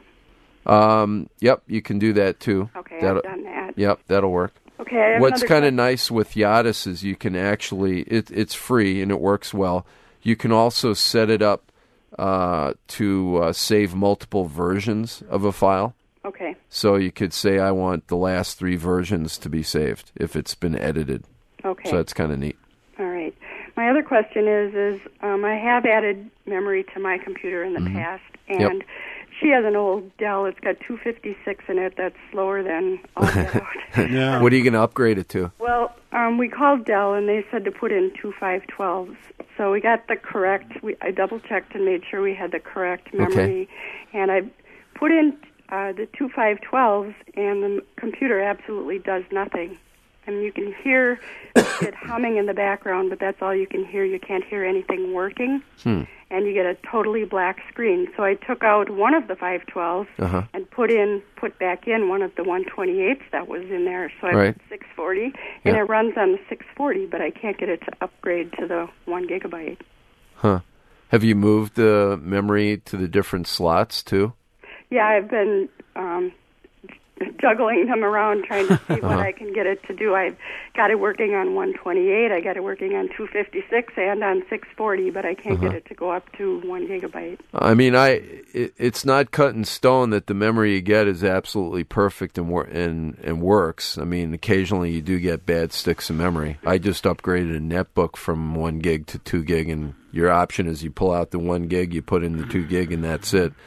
Um. Yep. You can do that too. Okay. That'll, I've done that. Yep. That'll work. Okay, I have What's kind of question. nice with Yadis is you can actually, it, it's free and it works well. You can also set it up uh, to uh, save multiple versions of a file. Okay. So you could say, I want the last three versions to be saved if it's been edited. Okay. So that's kind of neat. All right. My other question is, is um, I have added memory to my computer in the mm-hmm. past, and yep. she has an old Dell. It's got two fifty-six in it. That's slower than all that out. Yeah. What are you going to upgrade it to? Well, um, we called Dell, and they said to put in two five twelves. So we got the correct. We, I double-checked and made sure we had the correct memory. Okay. And I put in uh, the two five twelves, and the computer absolutely does nothing. I mean, you can hear it humming in the background, but that's all you can hear. You can't hear anything working. Hmm. And you get a totally black screen. So I took out one of the five twelves uh-huh. and put in, put back in one of the one twenty-eights that was in there. So I right. put six forty, and yeah. it runs on the six forty, but I can't get it to upgrade to the one gigabyte. Huh. Have you moved the memory to the different slots, too? Yeah, I've been um, juggling them around trying to see uh-huh. what I can get it to do. I've got it working on one twenty-eight, I got it working on two fifty-six and on six forty, but I can't uh-huh. get it to go up to one gigabyte. I mean, I it, it's not cut in stone that the memory you get is absolutely perfect and, wor- and and works. I mean, occasionally you do get bad sticks of memory. I just upgraded a netbook from one gig to two gig, and your option is you pull out the one gig, you put in the two gig, and that's it.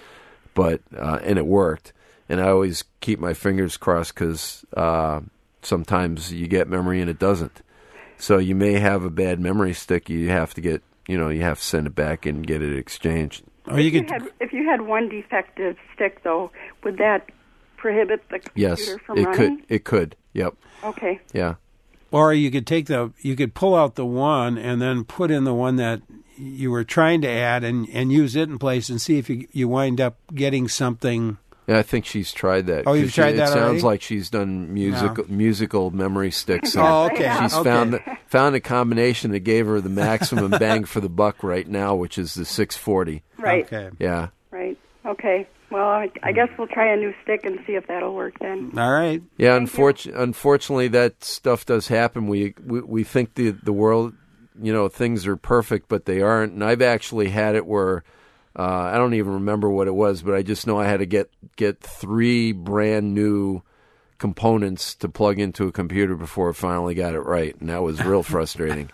but uh, and it worked. And I always keep my fingers crossed because uh, sometimes you get memory and it doesn't. So you may have a bad memory stick. You have to get, you know, you have to send it back and get it exchanged. Or you if, you could, had, if you had one defective stick, though, would that prohibit the computer yes, from it running? could. It could. Yep. Okay. Yeah. or you could take the, you could pull out the one and then put in the one that you were trying to add and, and use it in place and see if you you wind up getting something. Yeah, I think she's tried that. Oh, you've She- tried it that sounds already? like she's done musical No. musical memory sticks. and Oh, okay. She's Okay. found the, found a combination that gave her the maximum bang for the buck right now, which is the six forty. Right. Okay. Yeah. Right. Okay. Well, I, I guess we'll try a new stick and see if that'll work then. All right. Yeah, unfortunately, unfortunately, that stuff does happen. We, we we think the the world, you know, things are perfect, but they aren't. And I've actually had it where uh, I don't even remember what it was, but I just know I had to get get three brand new components to plug into a computer before I finally got it right, and that was real frustrating.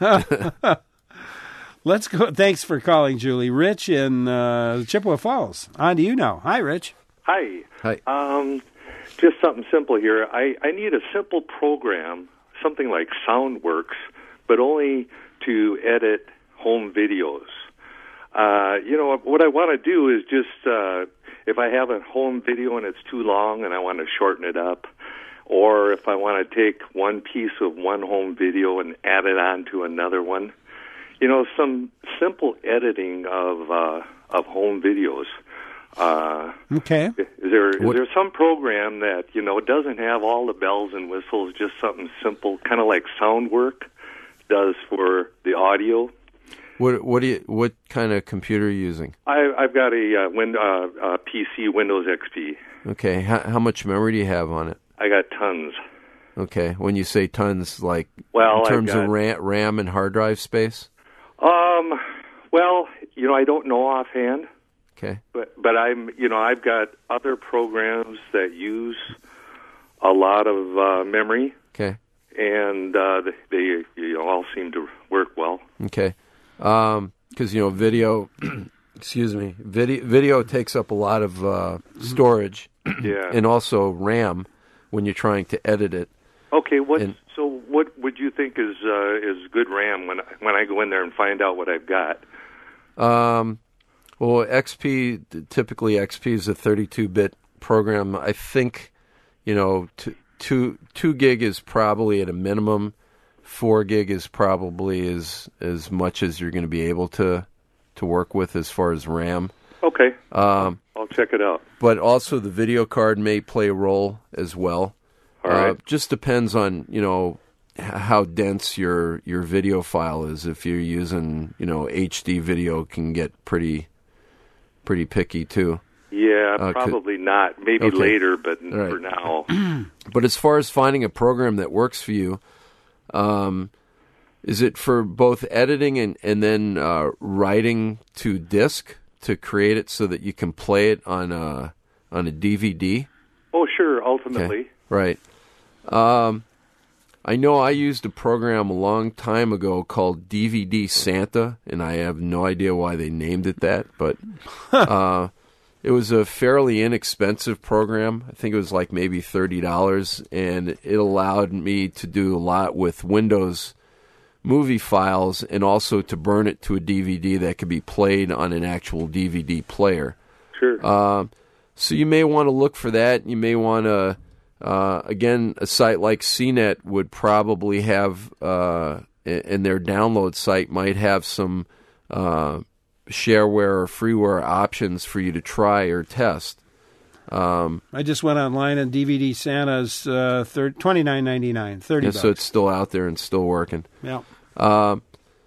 Let's go. Thanks for calling, Julie. Rich in uh, Chippewa Falls. On to you now. Hi, Rich. Hi. Hi. Um, just something simple here. I, I need a simple program, something like SoundWorks, but only to edit home videos. Uh, you know, what I want to do is just, uh, if I have a home video and it's too long and I want to shorten it up, or if I want to take one piece of one home video and add it on to another one. You know, some simple editing of uh, of home videos. Uh, Okay. is there is What- there some program that, you know, doesn't have all the bells and whistles, just something simple, kind of like SoundWork does for the audio? What what do you what kind of computer are you using? I, I've got a uh, win, uh, uh, P C, Windows X P. Okay, how, how much memory do you have on it? I got tons. Okay, when you say tons, like Well, in I've terms got- of RAM, RAM and hard drive space. Um, well, you know, I don't know offhand. Okay. But but I'm you know I've got other programs that use a lot of uh, memory, Okay. and uh, they you know all seem to work well. Okay. Um, because you know, video. excuse me. Video video takes up a lot of uh, storage. Yeah. And also RAM when you're trying to edit it. Okay. What And- so what would you think is uh, is good RAM when when I go in there and find out what I've got? Um, well, X P typically X P is a thirty-two bit program. I think, you know, t- two two gig is probably at a minimum. Four gig is probably as as much as you're going to be able to to work with as far as RAM. Okay. Um, I'll check it out. but also the video card may play a role as well. All right. Uh, just depends on, you know, h- how dense your your video file is. If you're using, you know, H D video can get pretty pretty picky too. Yeah, uh, could- probably not. Maybe Okay. later, but All right. for now. But as far as finding a program that works for you, um, is it for both editing and, and then uh, writing to disk to create it so that you can play it on a, on a D V D? Oh, sure. Ultimately. Okay. Right. Um, I know I used a program a long time ago called D V D Santa, and I have no idea why they named it that, but uh, it was a fairly inexpensive program. I think it was like maybe thirty dollars, and it allowed me to do a lot with Windows movie files and also to burn it to a D V D that could be played on an actual D V D player. Sure. Um, so you may want to look for that. You may want to, uh, again, a site like C net would probably have, uh, and their download site might have some uh, shareware or freeware options for you to try or test. Um, I just went online and D V D Santa's uh, twenty-nine ninety-nine, thirty and bucks. so it's still out there and still working. Yeah. Um,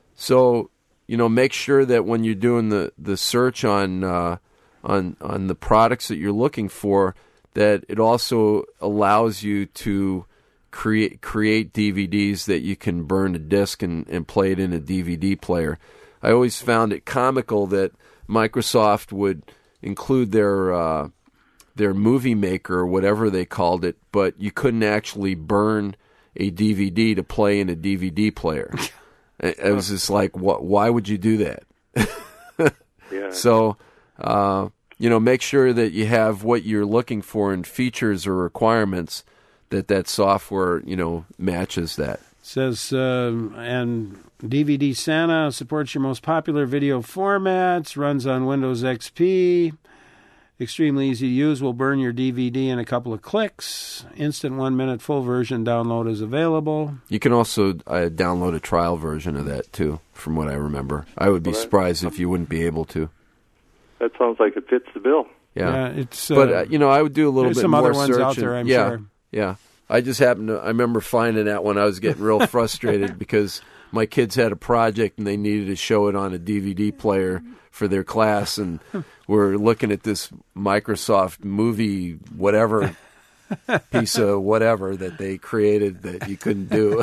so you know, make sure that when you're doing the, the search on uh, on on the products that you're looking for, that it also allows you to create create D V Ds that you can burn a disc and, and play it in a D V D player. I always found it comical that Microsoft would include their uh, their movie maker or whatever they called it, but you couldn't actually burn a D V D to play in a D V D player. It was just like, what? Why would you do that? Yeah. So, uh, you know, make sure that you have what you're looking for in features or requirements, that that software, you know, matches that. Says, uh, and D V D Santa supports your most popular video formats, runs on Windows X P, extremely easy to use, will burn your D V D in a couple of clicks. Instant one-minute full version download is available. You can also uh, download a trial version of that, too, from what I remember. I would be Well, surprised if you wouldn't be able to. That sounds like it fits the bill. Yeah, Yeah, it's, uh, but uh, you know, I would do a little there's bit some more other ones searching. out there, I'm yeah, sure. Yeah, I just happened to. I remember finding that when I was getting real frustrated because my kids had a project and they needed to show it on a D V D player for their class, and we're looking at this Microsoft movie whatever piece of whatever that they created that you couldn't do.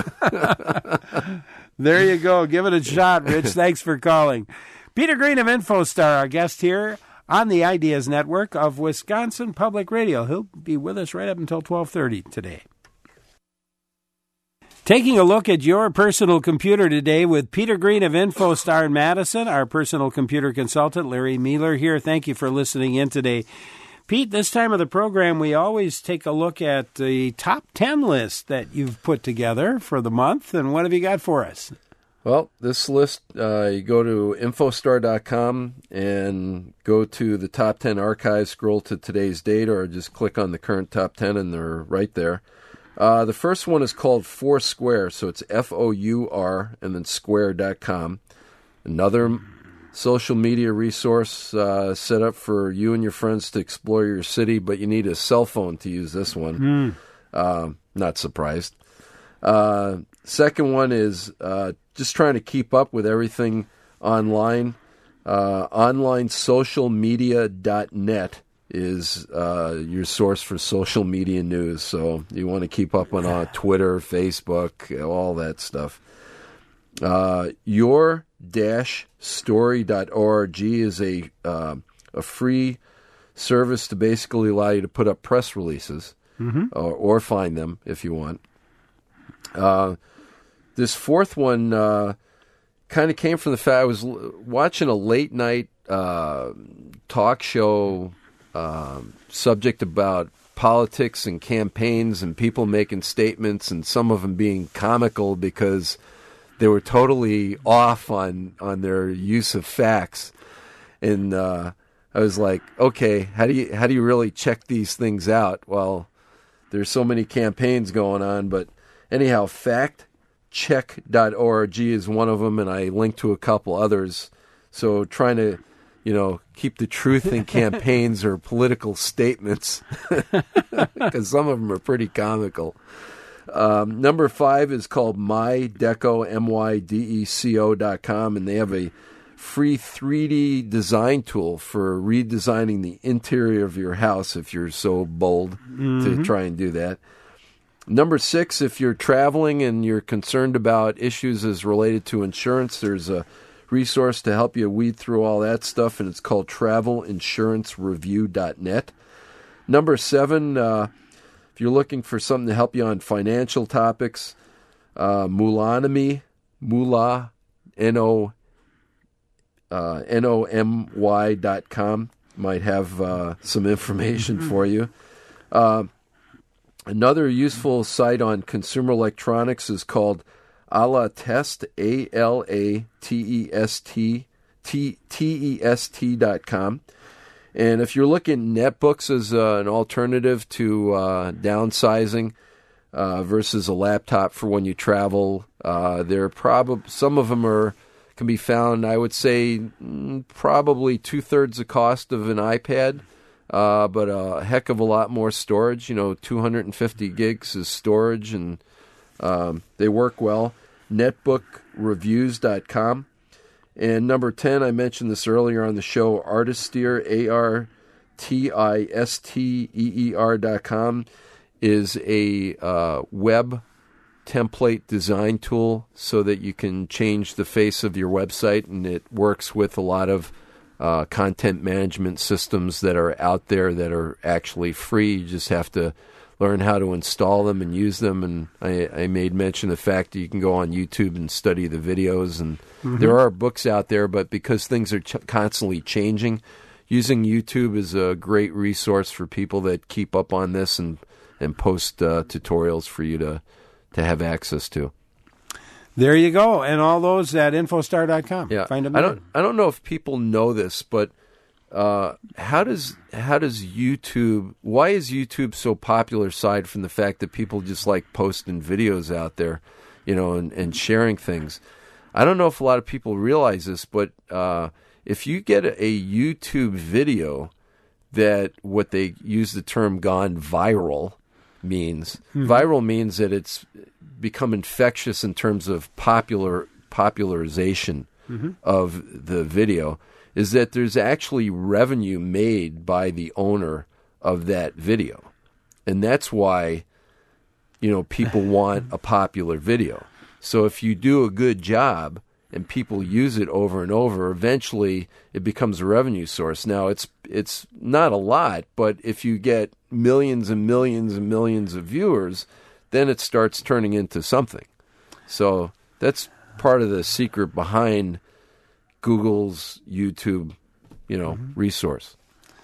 There you go. Give it a shot, Rich. Thanks for calling. Peter Green of InfoStar, our guest here on the Ideas Network of Wisconsin Public Radio. He'll be with us right up until twelve thirty today. Taking a look at your personal computer today with Peter Green of InfoStar in Madison, our personal computer consultant, Larry Mealer here. Thank you for listening in today. Pete, this time of the program, we always take a look at the top ten list that you've put together for the month. And what have you got for us? Well, this list, uh, you go to infostar dot com and go to the top ten archives, scroll to today's date, or just click on the current top ten, and they're right there. Uh, the first one is called Foursquare, so it's F O U R and then square dot com. Another social media resource uh, set up for you and your friends to explore your city, but you need a cell phone to use this one. Mm. Uh, not surprised. Uh, second one is uh, just trying to keep up with everything online. Uh, online social media dot net is uh, your source for social media news. So you want to keep up on uh, Twitter, Facebook, all that stuff. Uh, your dash story dot org is a uh, a free service to basically allow you to put up press releases mm-hmm. or, or find them if you want. Uh, this fourth one uh, kind of came from the fact I was l- watching a late night uh, talk show uh, subject about politics and campaigns and people making statements, and some of them being comical because they were totally off on, on their use of facts. And uh, I was like, okay, how do you how do you really check these things out? Well, there's so many campaigns going on, but anyhow, fact check dot org is one of them, and I linked to a couple others. So trying to, you know, keep the truth in campaigns or political statements, because some of them are pretty comical. Um, number five is called MyDeco, M Y D E C O dot com, and they have a free three D design tool for redesigning the interior of your house if you're so bold mm-hmm. to try and do that. Number six, if you're traveling and you're concerned about issues as related to insurance, there's a resource to help you weed through all that stuff, and it's called travel insurance review dot net. Number seven, uh, if you're looking for something to help you on financial topics, uh, Moolynomy, Moolah, N O uh, N O M Y dot com might have uh, some information for you. Uh, another useful site on consumer electronics is called Alatest, A L A T E S T, T E S T dot com. And if you're looking at netbooks as uh, an alternative to uh, downsizing uh, versus a laptop for when you travel, uh, they're probably some of them are can be found. I would say mm, probably two thirds the cost of an iPad, uh, but a heck of a lot more storage. You know, two hundred fifty gigs is storage, and um, they work well. netbook reviews dot com. And number ten, I mentioned this earlier on the show, Artisteer, A R T I S T E E R dot com, is a uh, web template design tool so that you can change the face of your website, and it works with a lot of uh, content management systems that are out there that are actually free. You just have to learn how to install them and use them. And I, I made mention of the fact that you can go on YouTube and study the videos, and mm-hmm. there are books out there, but because things are ch- constantly changing, using YouTube is a great resource for people that keep up on this and and post uh, tutorials for you to to have access to. There you go, and all those at infostar dot com. Yeah, Find them I there. don't I don't know if people know this, but uh, how does how does YouTube? Why is YouTube so popular? Aside from the fact that people just like posting videos out there, you know, and, and sharing things. I don't know if a lot of people realize this, but uh, if you get a, a YouTube video that what they use the term gone viral means, mm-hmm. viral means that it's become infectious in terms of popular popularization mm-hmm. of the video, is that there's actually revenue made by the owner of that video. And that's why, you know, people want a popular video. So if you do a good job and people use it over and over, eventually it becomes a revenue source. Now, it's it's not a lot, but if you get millions and millions and millions of viewers, then it starts turning into something. So that's part of the secret behind Google's YouTube, you know, mm-hmm. resource.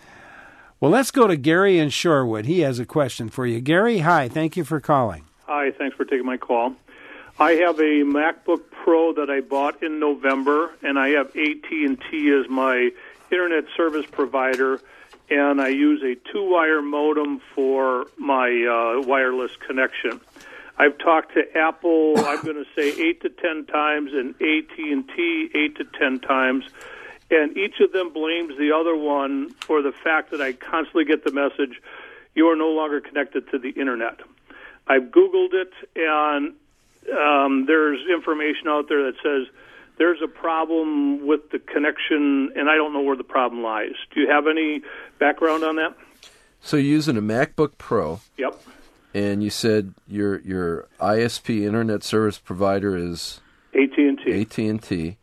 Well, let's go to Gary in Shorewood. He has a question for you. Gary, hi. Thank you for calling. Hi. Thanks for taking my call. I have a MacBook Pro that I bought in November, and I have A T and T as my internet service provider, and I use a two-wire modem for my uh, wireless connection. I've talked to Apple, I'm going to say eight to ten times, and A T and T eight to ten times, and each of them blames the other one for the fact that I constantly get the message, you are no longer connected to the internet. I've Googled it, and um, there's information out there that says there's a problem with the connection, and I don't know where the problem lies. Do you have any background on that? So you're using a MacBook Pro. Yep. And you said your your I S P internet service provider is A T and T. A T and T,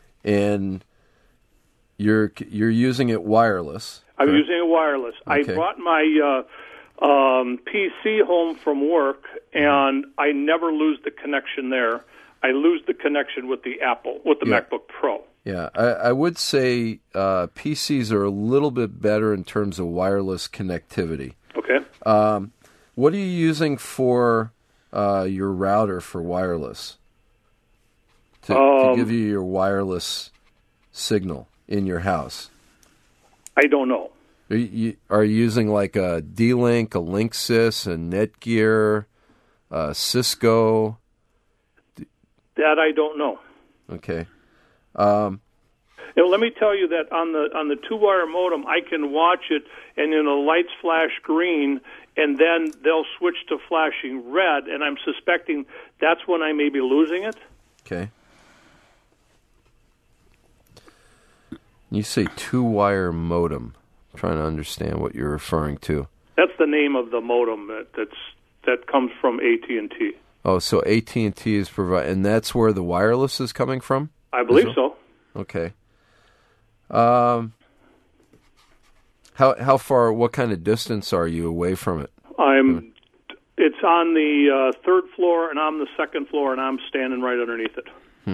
and you're you're using it wireless. I'm correct? using it wireless. Okay. I brought my uh, um, P C home from work, and I never lose the connection there. I lose the connection with the Apple, with the yeah. MacBook Pro. Yeah, I, I would say uh, P Cs are a little bit better in terms of wireless connectivity. Okay. Um, what are you using for uh, your router for wireless? To, um, to give you your wireless signal in your house? I don't know. Are you, are you using like a D-Link, a Linksys, a Netgear, a Cisco? That I don't know. Okay. Um, you know, let me tell you that on the on the two-wire modem, I can watch it, and then the lights flash green, and then they'll switch to flashing red, and I'm suspecting that's when I may be losing it. Okay. You say two-wire modem. I'm trying to understand what you're referring to. That's the name of the modem that that's that comes from A T and T. Oh, so A T and T is provide, and that's where the wireless is coming from? I believe so. Okay. Um, how how far? What kind of distance are you away from it? I'm. It's on the uh, third floor, and I'm the second floor, and I'm standing right underneath it.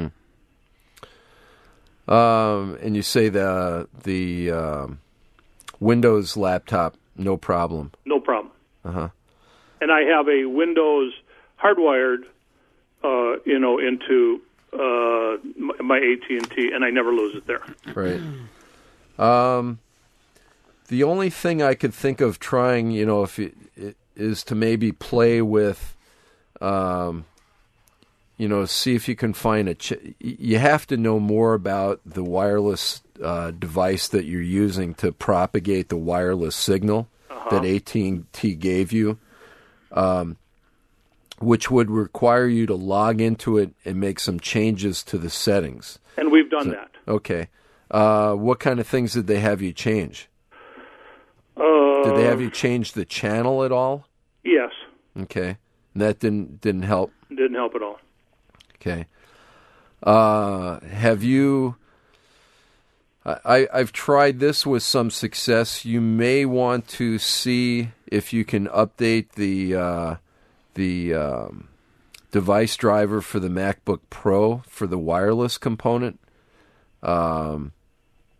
Hmm. Um, and you say the the um, Windows laptop, no problem. No problem. Uh huh. And I have a Windows hardwired, uh, you know, into uh, my A T and T, and I never lose it there. Right. Um, the only thing I could think of trying, you know, if it, it is to maybe play with, um, you know, see if you can find a. Ch- you have to know more about the wireless uh, device that you're using to propagate the wireless signal uh-huh. that A T and T gave you. Um, which would require you to log into it and make some changes to the settings. And we've done so, that. Okay. Uh, what kind of things did they have you change? Uh, did they have you change the channel at all? Yes. Okay. And that didn't didn't help? Didn't help at all. Okay. Uh, have you... I, I've tried this with some success. You may want to see if you can update the... Uh, the um, device driver for the MacBook Pro for the wireless component. Um,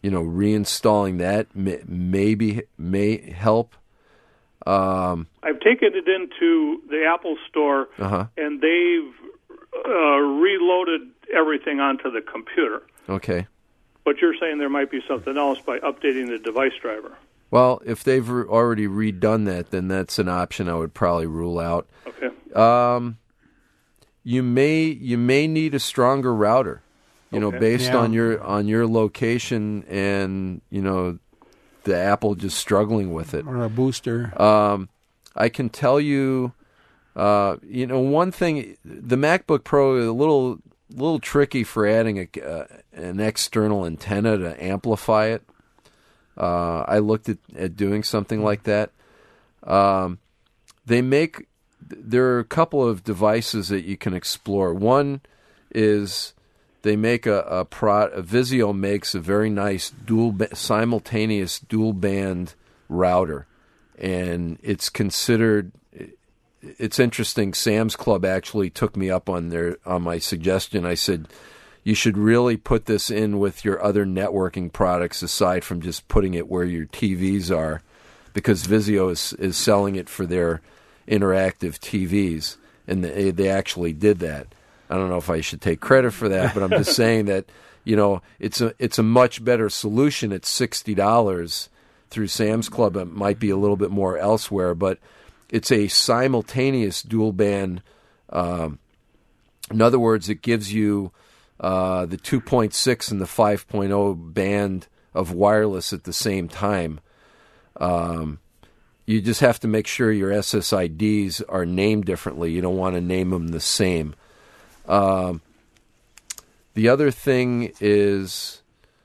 you know, reinstalling that may, maybe may help. Um, I've taken it into the Apple Store, uh-huh. and they've uh, reloaded everything onto the computer. Okay. But you're saying there might be something else by updating the device driver. Well, if they've re- already redone that, then that's an option I would probably rule out. Okay. Um, you may you may need a stronger router, you know, Okay. based Yeah. on your on your location and, you know, the Apple just struggling with it. Or a booster. Um, I can tell you, uh, you know, one thing, the MacBook Pro is a little little tricky for adding a, uh, an external antenna to amplify it. Uh, I looked at, at doing something like that. Um, they make, there are a couple of devices that you can explore. One is they make a, a pro, a Vizio makes a very nice dual ba- simultaneous dual band router, and it's considered. It's interesting. Sam's Club actually took me up on their on my suggestion. I said, you should really put this in with your other networking products aside from just putting it where your T Vs are, because Vizio is, is selling it for their interactive T Vs, and they, they actually did that. I don't know if I should take credit for that, but I'm just saying that, you know, it's a it's a much better solution at sixty dollars through Sam's Club. It might be a little bit more elsewhere, but it's a simultaneous dual band. Um, in other words, it gives you uh, the two point six and the five point oh band of wireless at the same time. Um, you just have to make sure your S S I Ds are named differently. You don't want to name them the same. Um, the other thing is,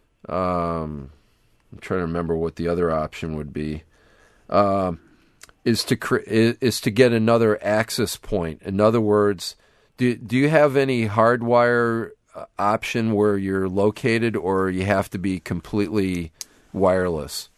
um, I'm trying to remember what the other option would be. Um, is to cre- is to get another access point. In other words, do do you have any hardwire uh, option where you're located, or you have to be completely wireless?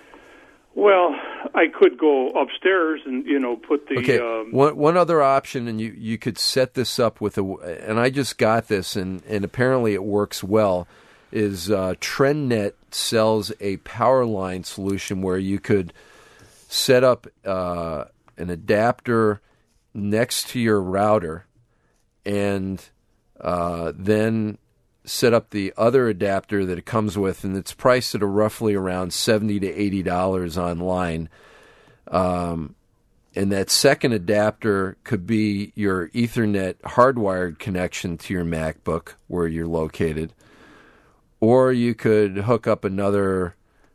Well, I could go upstairs and, you know, put the... Okay, um, one, one other option, and you, you could set this up with a... And I just got this, and, and apparently it works well, is uh, TrendNet sells a power line solution where you could set up uh, an adapter next to your router and uh, then set up the other adapter that it comes with, and it's priced at a roughly around seventy to eighty dollars online. Um, and that second adapter could be your Ethernet hardwired connection to your MacBook where you're located, or you could hook up another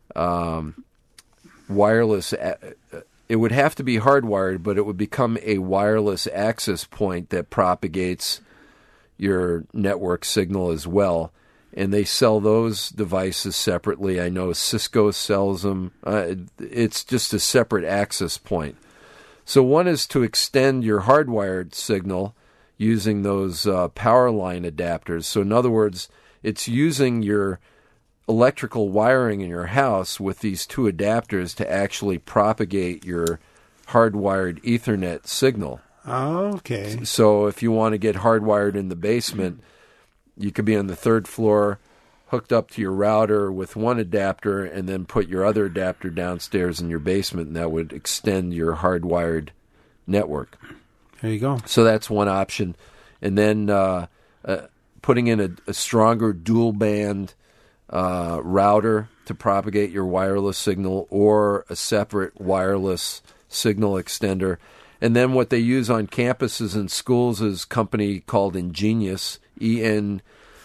um, wireless. A- it would have to be hardwired, but it would become a wireless access point that propagates your network signal as well. And they sell those devices separately. I know Cisco sells them. Uh, it's just a separate access point. So one is to extend your hardwired signal using those uh, power line adapters. So in other words, it's using your electrical wiring in your house with these two adapters to actually propagate your hardwired Ethernet signal. Okay. So if you want to get hardwired in the basement, you could be on the third floor, hooked up to your router with one adapter, and then put your other adapter downstairs in your basement, and that would extend your hardwired network. There you go. So that's one option. And then uh, uh, putting in a, a stronger dual band uh, router to propagate your wireless signal, or a separate wireless signal extender. And then what they use on campuses and schools is a company called Ingenius, E N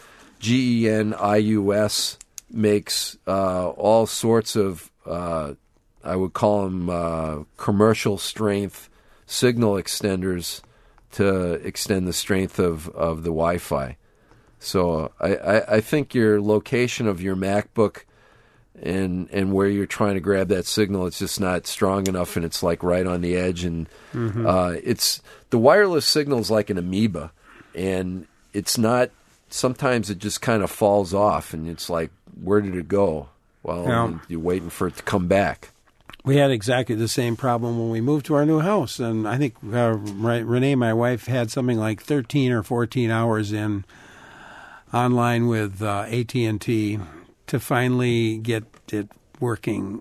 G E N I U S, makes uh, all sorts of, uh, I would call them uh, commercial strength signal extenders to extend the strength of, of the Wi-Fi. So I, I, I think your location of your MacBook and and where you're trying to grab that signal, it's just not strong enough, and it's like right on the edge. And Mhm. uh, it's the wireless signal is like an amoeba, and it's not. Sometimes it just kind of falls off, and it's like, where did it go? Well, Yeah. you're waiting for it to come back. We had exactly the same problem when we moved to our new house, and I think uh, right, Renee, my wife, had something like thirteen or fourteen hours in online with uh, A T and T to finally get it working.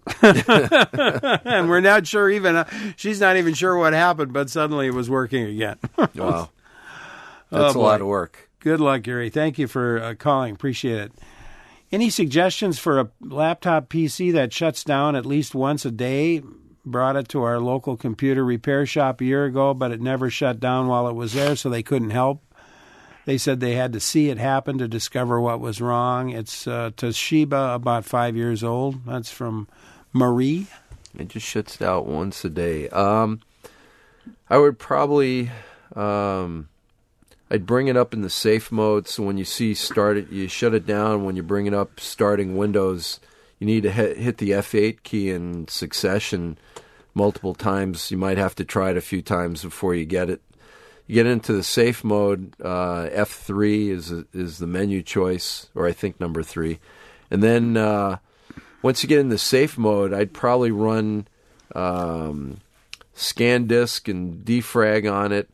And we're not sure even, uh, she's not even sure what happened, but suddenly it was working again. Wow. That's oh, a lot of work. Good luck, Gary. Thank you for uh, calling. Appreciate it. Any suggestions for a laptop P C that shuts down at least once a day? Brought it to our local computer repair shop a year ago, but it never shut down while it was there, so they couldn't help. They said they had to see it happen to discover what was wrong. It's uh, Toshiba, about five years old. That's from Marie. It just shuts out once a day. Um, I would probably, um, I'd bring it up in the safe mode. So when you see start it, you shut it down. When you bring it up, starting Windows, you need to hit, hit the F eight key in succession multiple times. You might have to try it a few times before you get it. You get into the safe mode, uh, F three is is the menu choice, or I think number three. And then uh, once you get in the safe mode, I'd probably run um, scan disk and defrag on it,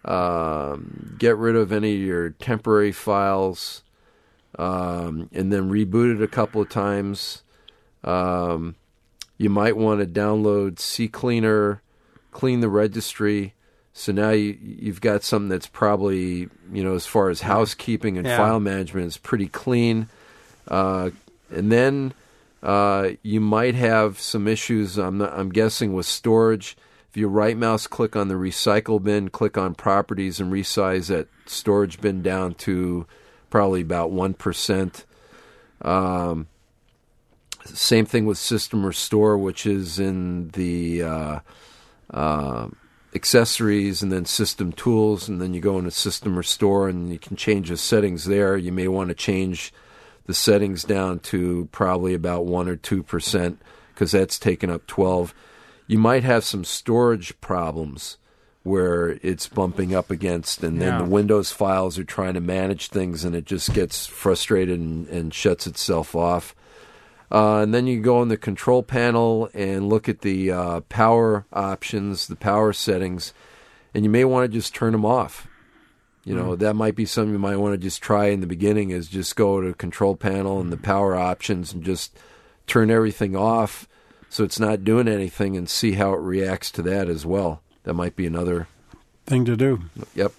um, get rid of any of your temporary files, um, and then reboot it a couple of times. Um, you might want to download CCleaner, clean the registry. So now you, you've got something that's probably, you know, as far as housekeeping and yeah. file management, is pretty clean. Uh, and then uh, you might have some issues, I'm, not, I'm guessing, with storage. If you right-mouse click on the recycle bin, click on properties, and resize that storage bin down to probably about one percent. Um, same thing with System Restore, which is in the... Uh, uh, accessories and then system tools, and then you go into System Restore and you can change the settings there. You may want to change the settings down to probably about one or two percent because that's taken up twelve. You might have some storage problems where it's bumping up against, and then yeah. the Windows files are trying to manage things and it just gets frustrated and, and shuts itself off. Uh, and then you go in the control panel and look at the uh, power options, the power settings, and you may want to just turn them off. You know, mm. that might be something you might want to just try in the beginning, is just go to the control panel and the power options and just turn everything off so it's not doing anything, and see how it reacts to that as well. That might be another thing to do. Yep.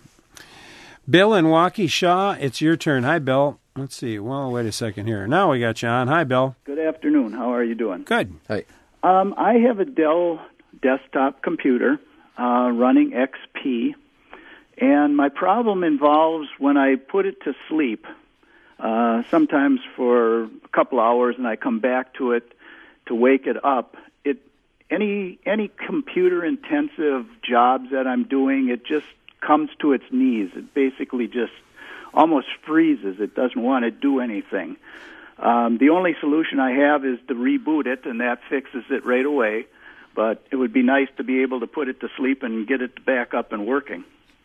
Bill in Waukesha, it's your turn. Hi, Bill. Let's see. Well, wait a second here. Now we got you on. Hi, Bill. Good afternoon. How are you doing? Good. Hi. Um, I have a Dell desktop computer uh, running X P, and my problem involves when I put it to sleep, uh, sometimes for a couple hours, and I come back to it to wake it up. It any any computer-intensive jobs that I'm doing, it just comes to its knees. It basically just almost freezes. It doesn't want to do anything. Um, the only solution I have is to reboot it, and that fixes it right away. But it would be nice to be able to put it to sleep and get it back up and working.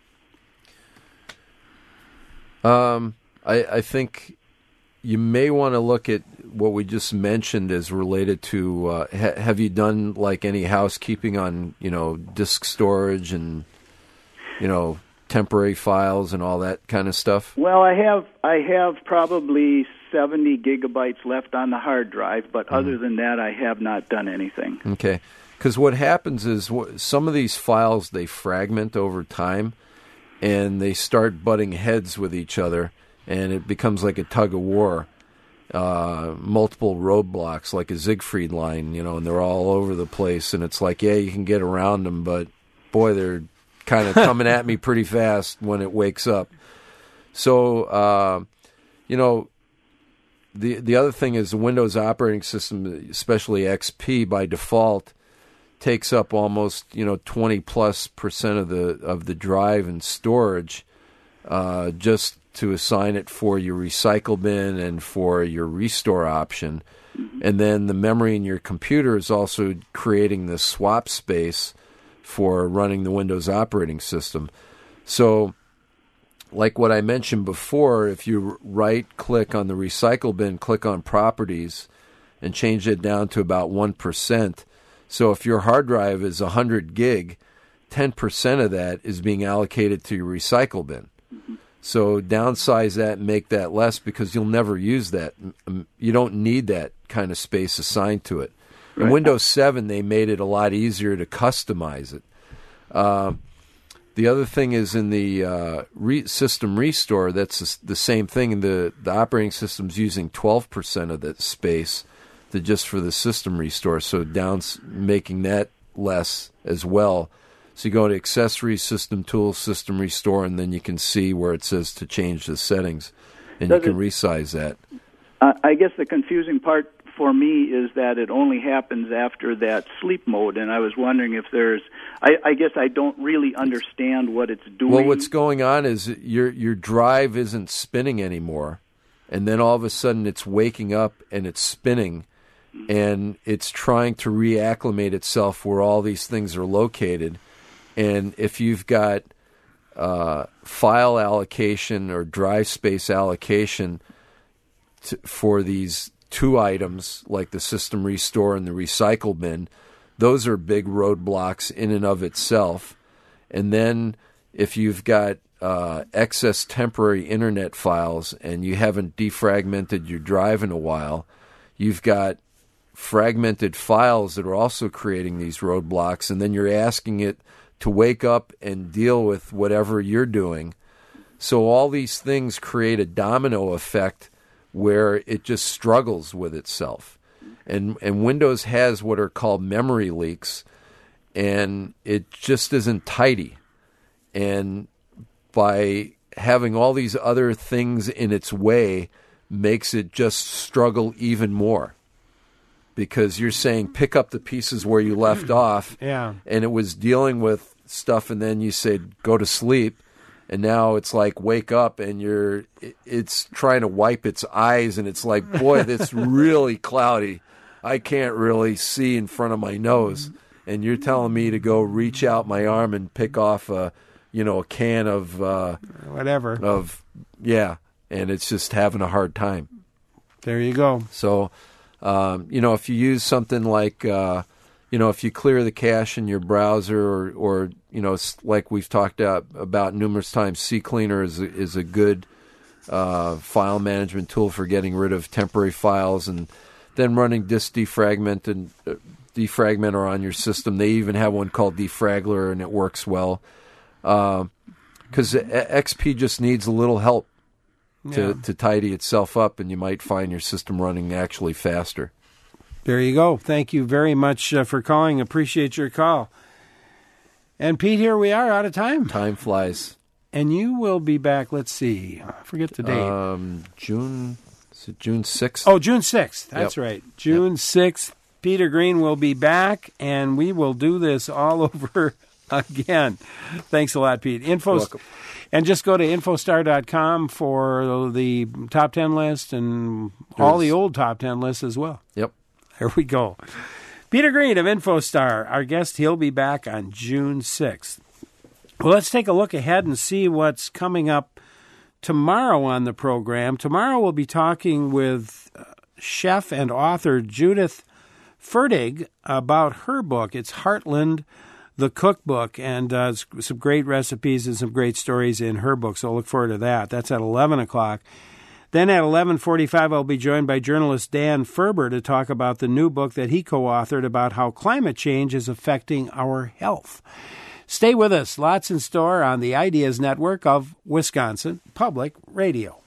Um, I, I think you may want to look at what we just mentioned as related to, uh, ha- have you done like any housekeeping on, you know, disk storage and, you know, temporary files and all that kind of stuff? Well, I have I have probably seventy gigabytes left on the hard drive, but mm-hmm. other than that, I have not done anything. Okay, because what happens is some of these files, they fragment over time, and they start butting heads with each other, and it becomes like a tug of war. Uh, multiple roadblocks, like a Siegfried line, you know, and they're all over the place, and it's like, yeah, you can get around them, but boy, they're kind of coming at me pretty fast when it wakes up. So, uh, you know, the the other thing is the Windows operating system, especially X P, by default, takes up almost, you know, twenty plus percent of the of the drive and storage, uh, just to assign it for your recycle bin and for your restore option. Mm-hmm. And then the memory in your computer is also creating the swap space for running the Windows operating system. So, like what I mentioned before, if you right-click on the recycle bin, click on Properties, and change it down to about one percent. So if your hard drive is one hundred gig, ten percent of that is being allocated to your recycle bin. Mm-hmm. So downsize that and make that less because you'll never use that. You don't need that kind of space assigned to it. In right. Windows seven, they made it a lot easier to customize it. Uh, the other thing is in the uh, re- system restore, that's the same thing. The, the operating system's using twelve percent of that space to just for the system restore, so down making that less as well. So you go to Accessories, System Tools, System Restore, and then you can see where it says to change the settings, and Does you can it, resize that. Uh, I guess the confusing part for me is that it only happens after that sleep mode, and I was wondering if there's... I, I guess I don't really understand what it's doing. Well, what's going on is your your drive isn't spinning anymore, and then all of a sudden it's waking up and it's spinning, and it's trying to reacclimate itself where all these things are located. And if you've got uh, file allocation or drive space allocation to, for these two items, like the system restore and the recycle bin, those are big roadblocks in and of itself. And then if you've got uh, excess temporary internet files and you haven't defragmented your drive in a while, you've got fragmented files that are also creating these roadblocks, and then you're asking it to wake up and deal with whatever you're doing. So all these things create a domino effect where it just struggles with itself. And and Windows has what are called memory leaks, and it just isn't tidy. And by having all these other things in its way makes it just struggle even more. Because you're saying pick up the pieces where you left off, yeah. and it was dealing with stuff, and then you said go to sleep, and now it's like wake up, and you're it's trying to wipe its eyes, and it's like, boy, that's really cloudy. I can't really see in front of my nose, and you're telling me to go reach out my arm and pick off a, you know, a can of uh, whatever of yeah, and it's just having a hard time. There you go. So. Um, you know, if you use something like, uh, you know, if you clear the cache in your browser, or, or you know, like we've talked about, about numerous times, CCleaner is a, is a good uh, file management tool for getting rid of temporary files, and then running disk defragment and uh, defragmenter on your system. They even have one called Defraggler, and it works well because uh, X P just needs a little help. To, yeah. to tidy itself up, and you might find your system running actually faster. There you go. Thank you very much uh, for calling. Appreciate your call. And Pete, here we are out of time. Time flies. And you will be back, let's see, I forget the date. Um, June, is it June sixth? Oh, June sixth. That's yep. right. June yep. sixth. Peter Green will be back, and we will do this all over again. Thanks a lot, Pete. Info. You're welcome. And just go to infostar dot com for the top ten list and all the old top ten lists as well. Yep. There we go. Peter Green of InfoStar, our guest. He'll be back on June sixth. Well, let's take a look ahead and see what's coming up tomorrow on the program. Tomorrow we'll be talking with chef and author Judith Fertig about her book. It's Heartland, the Cookbook, and uh, some great recipes and some great stories in her book, so look forward to that. That's at eleven o'clock. Then at eleven forty-five, I'll be joined by journalist Dan Ferber to talk about the new book that he co-authored about how climate change is affecting our health. Stay with us. Lots in store on the Ideas Network of Wisconsin Public Radio.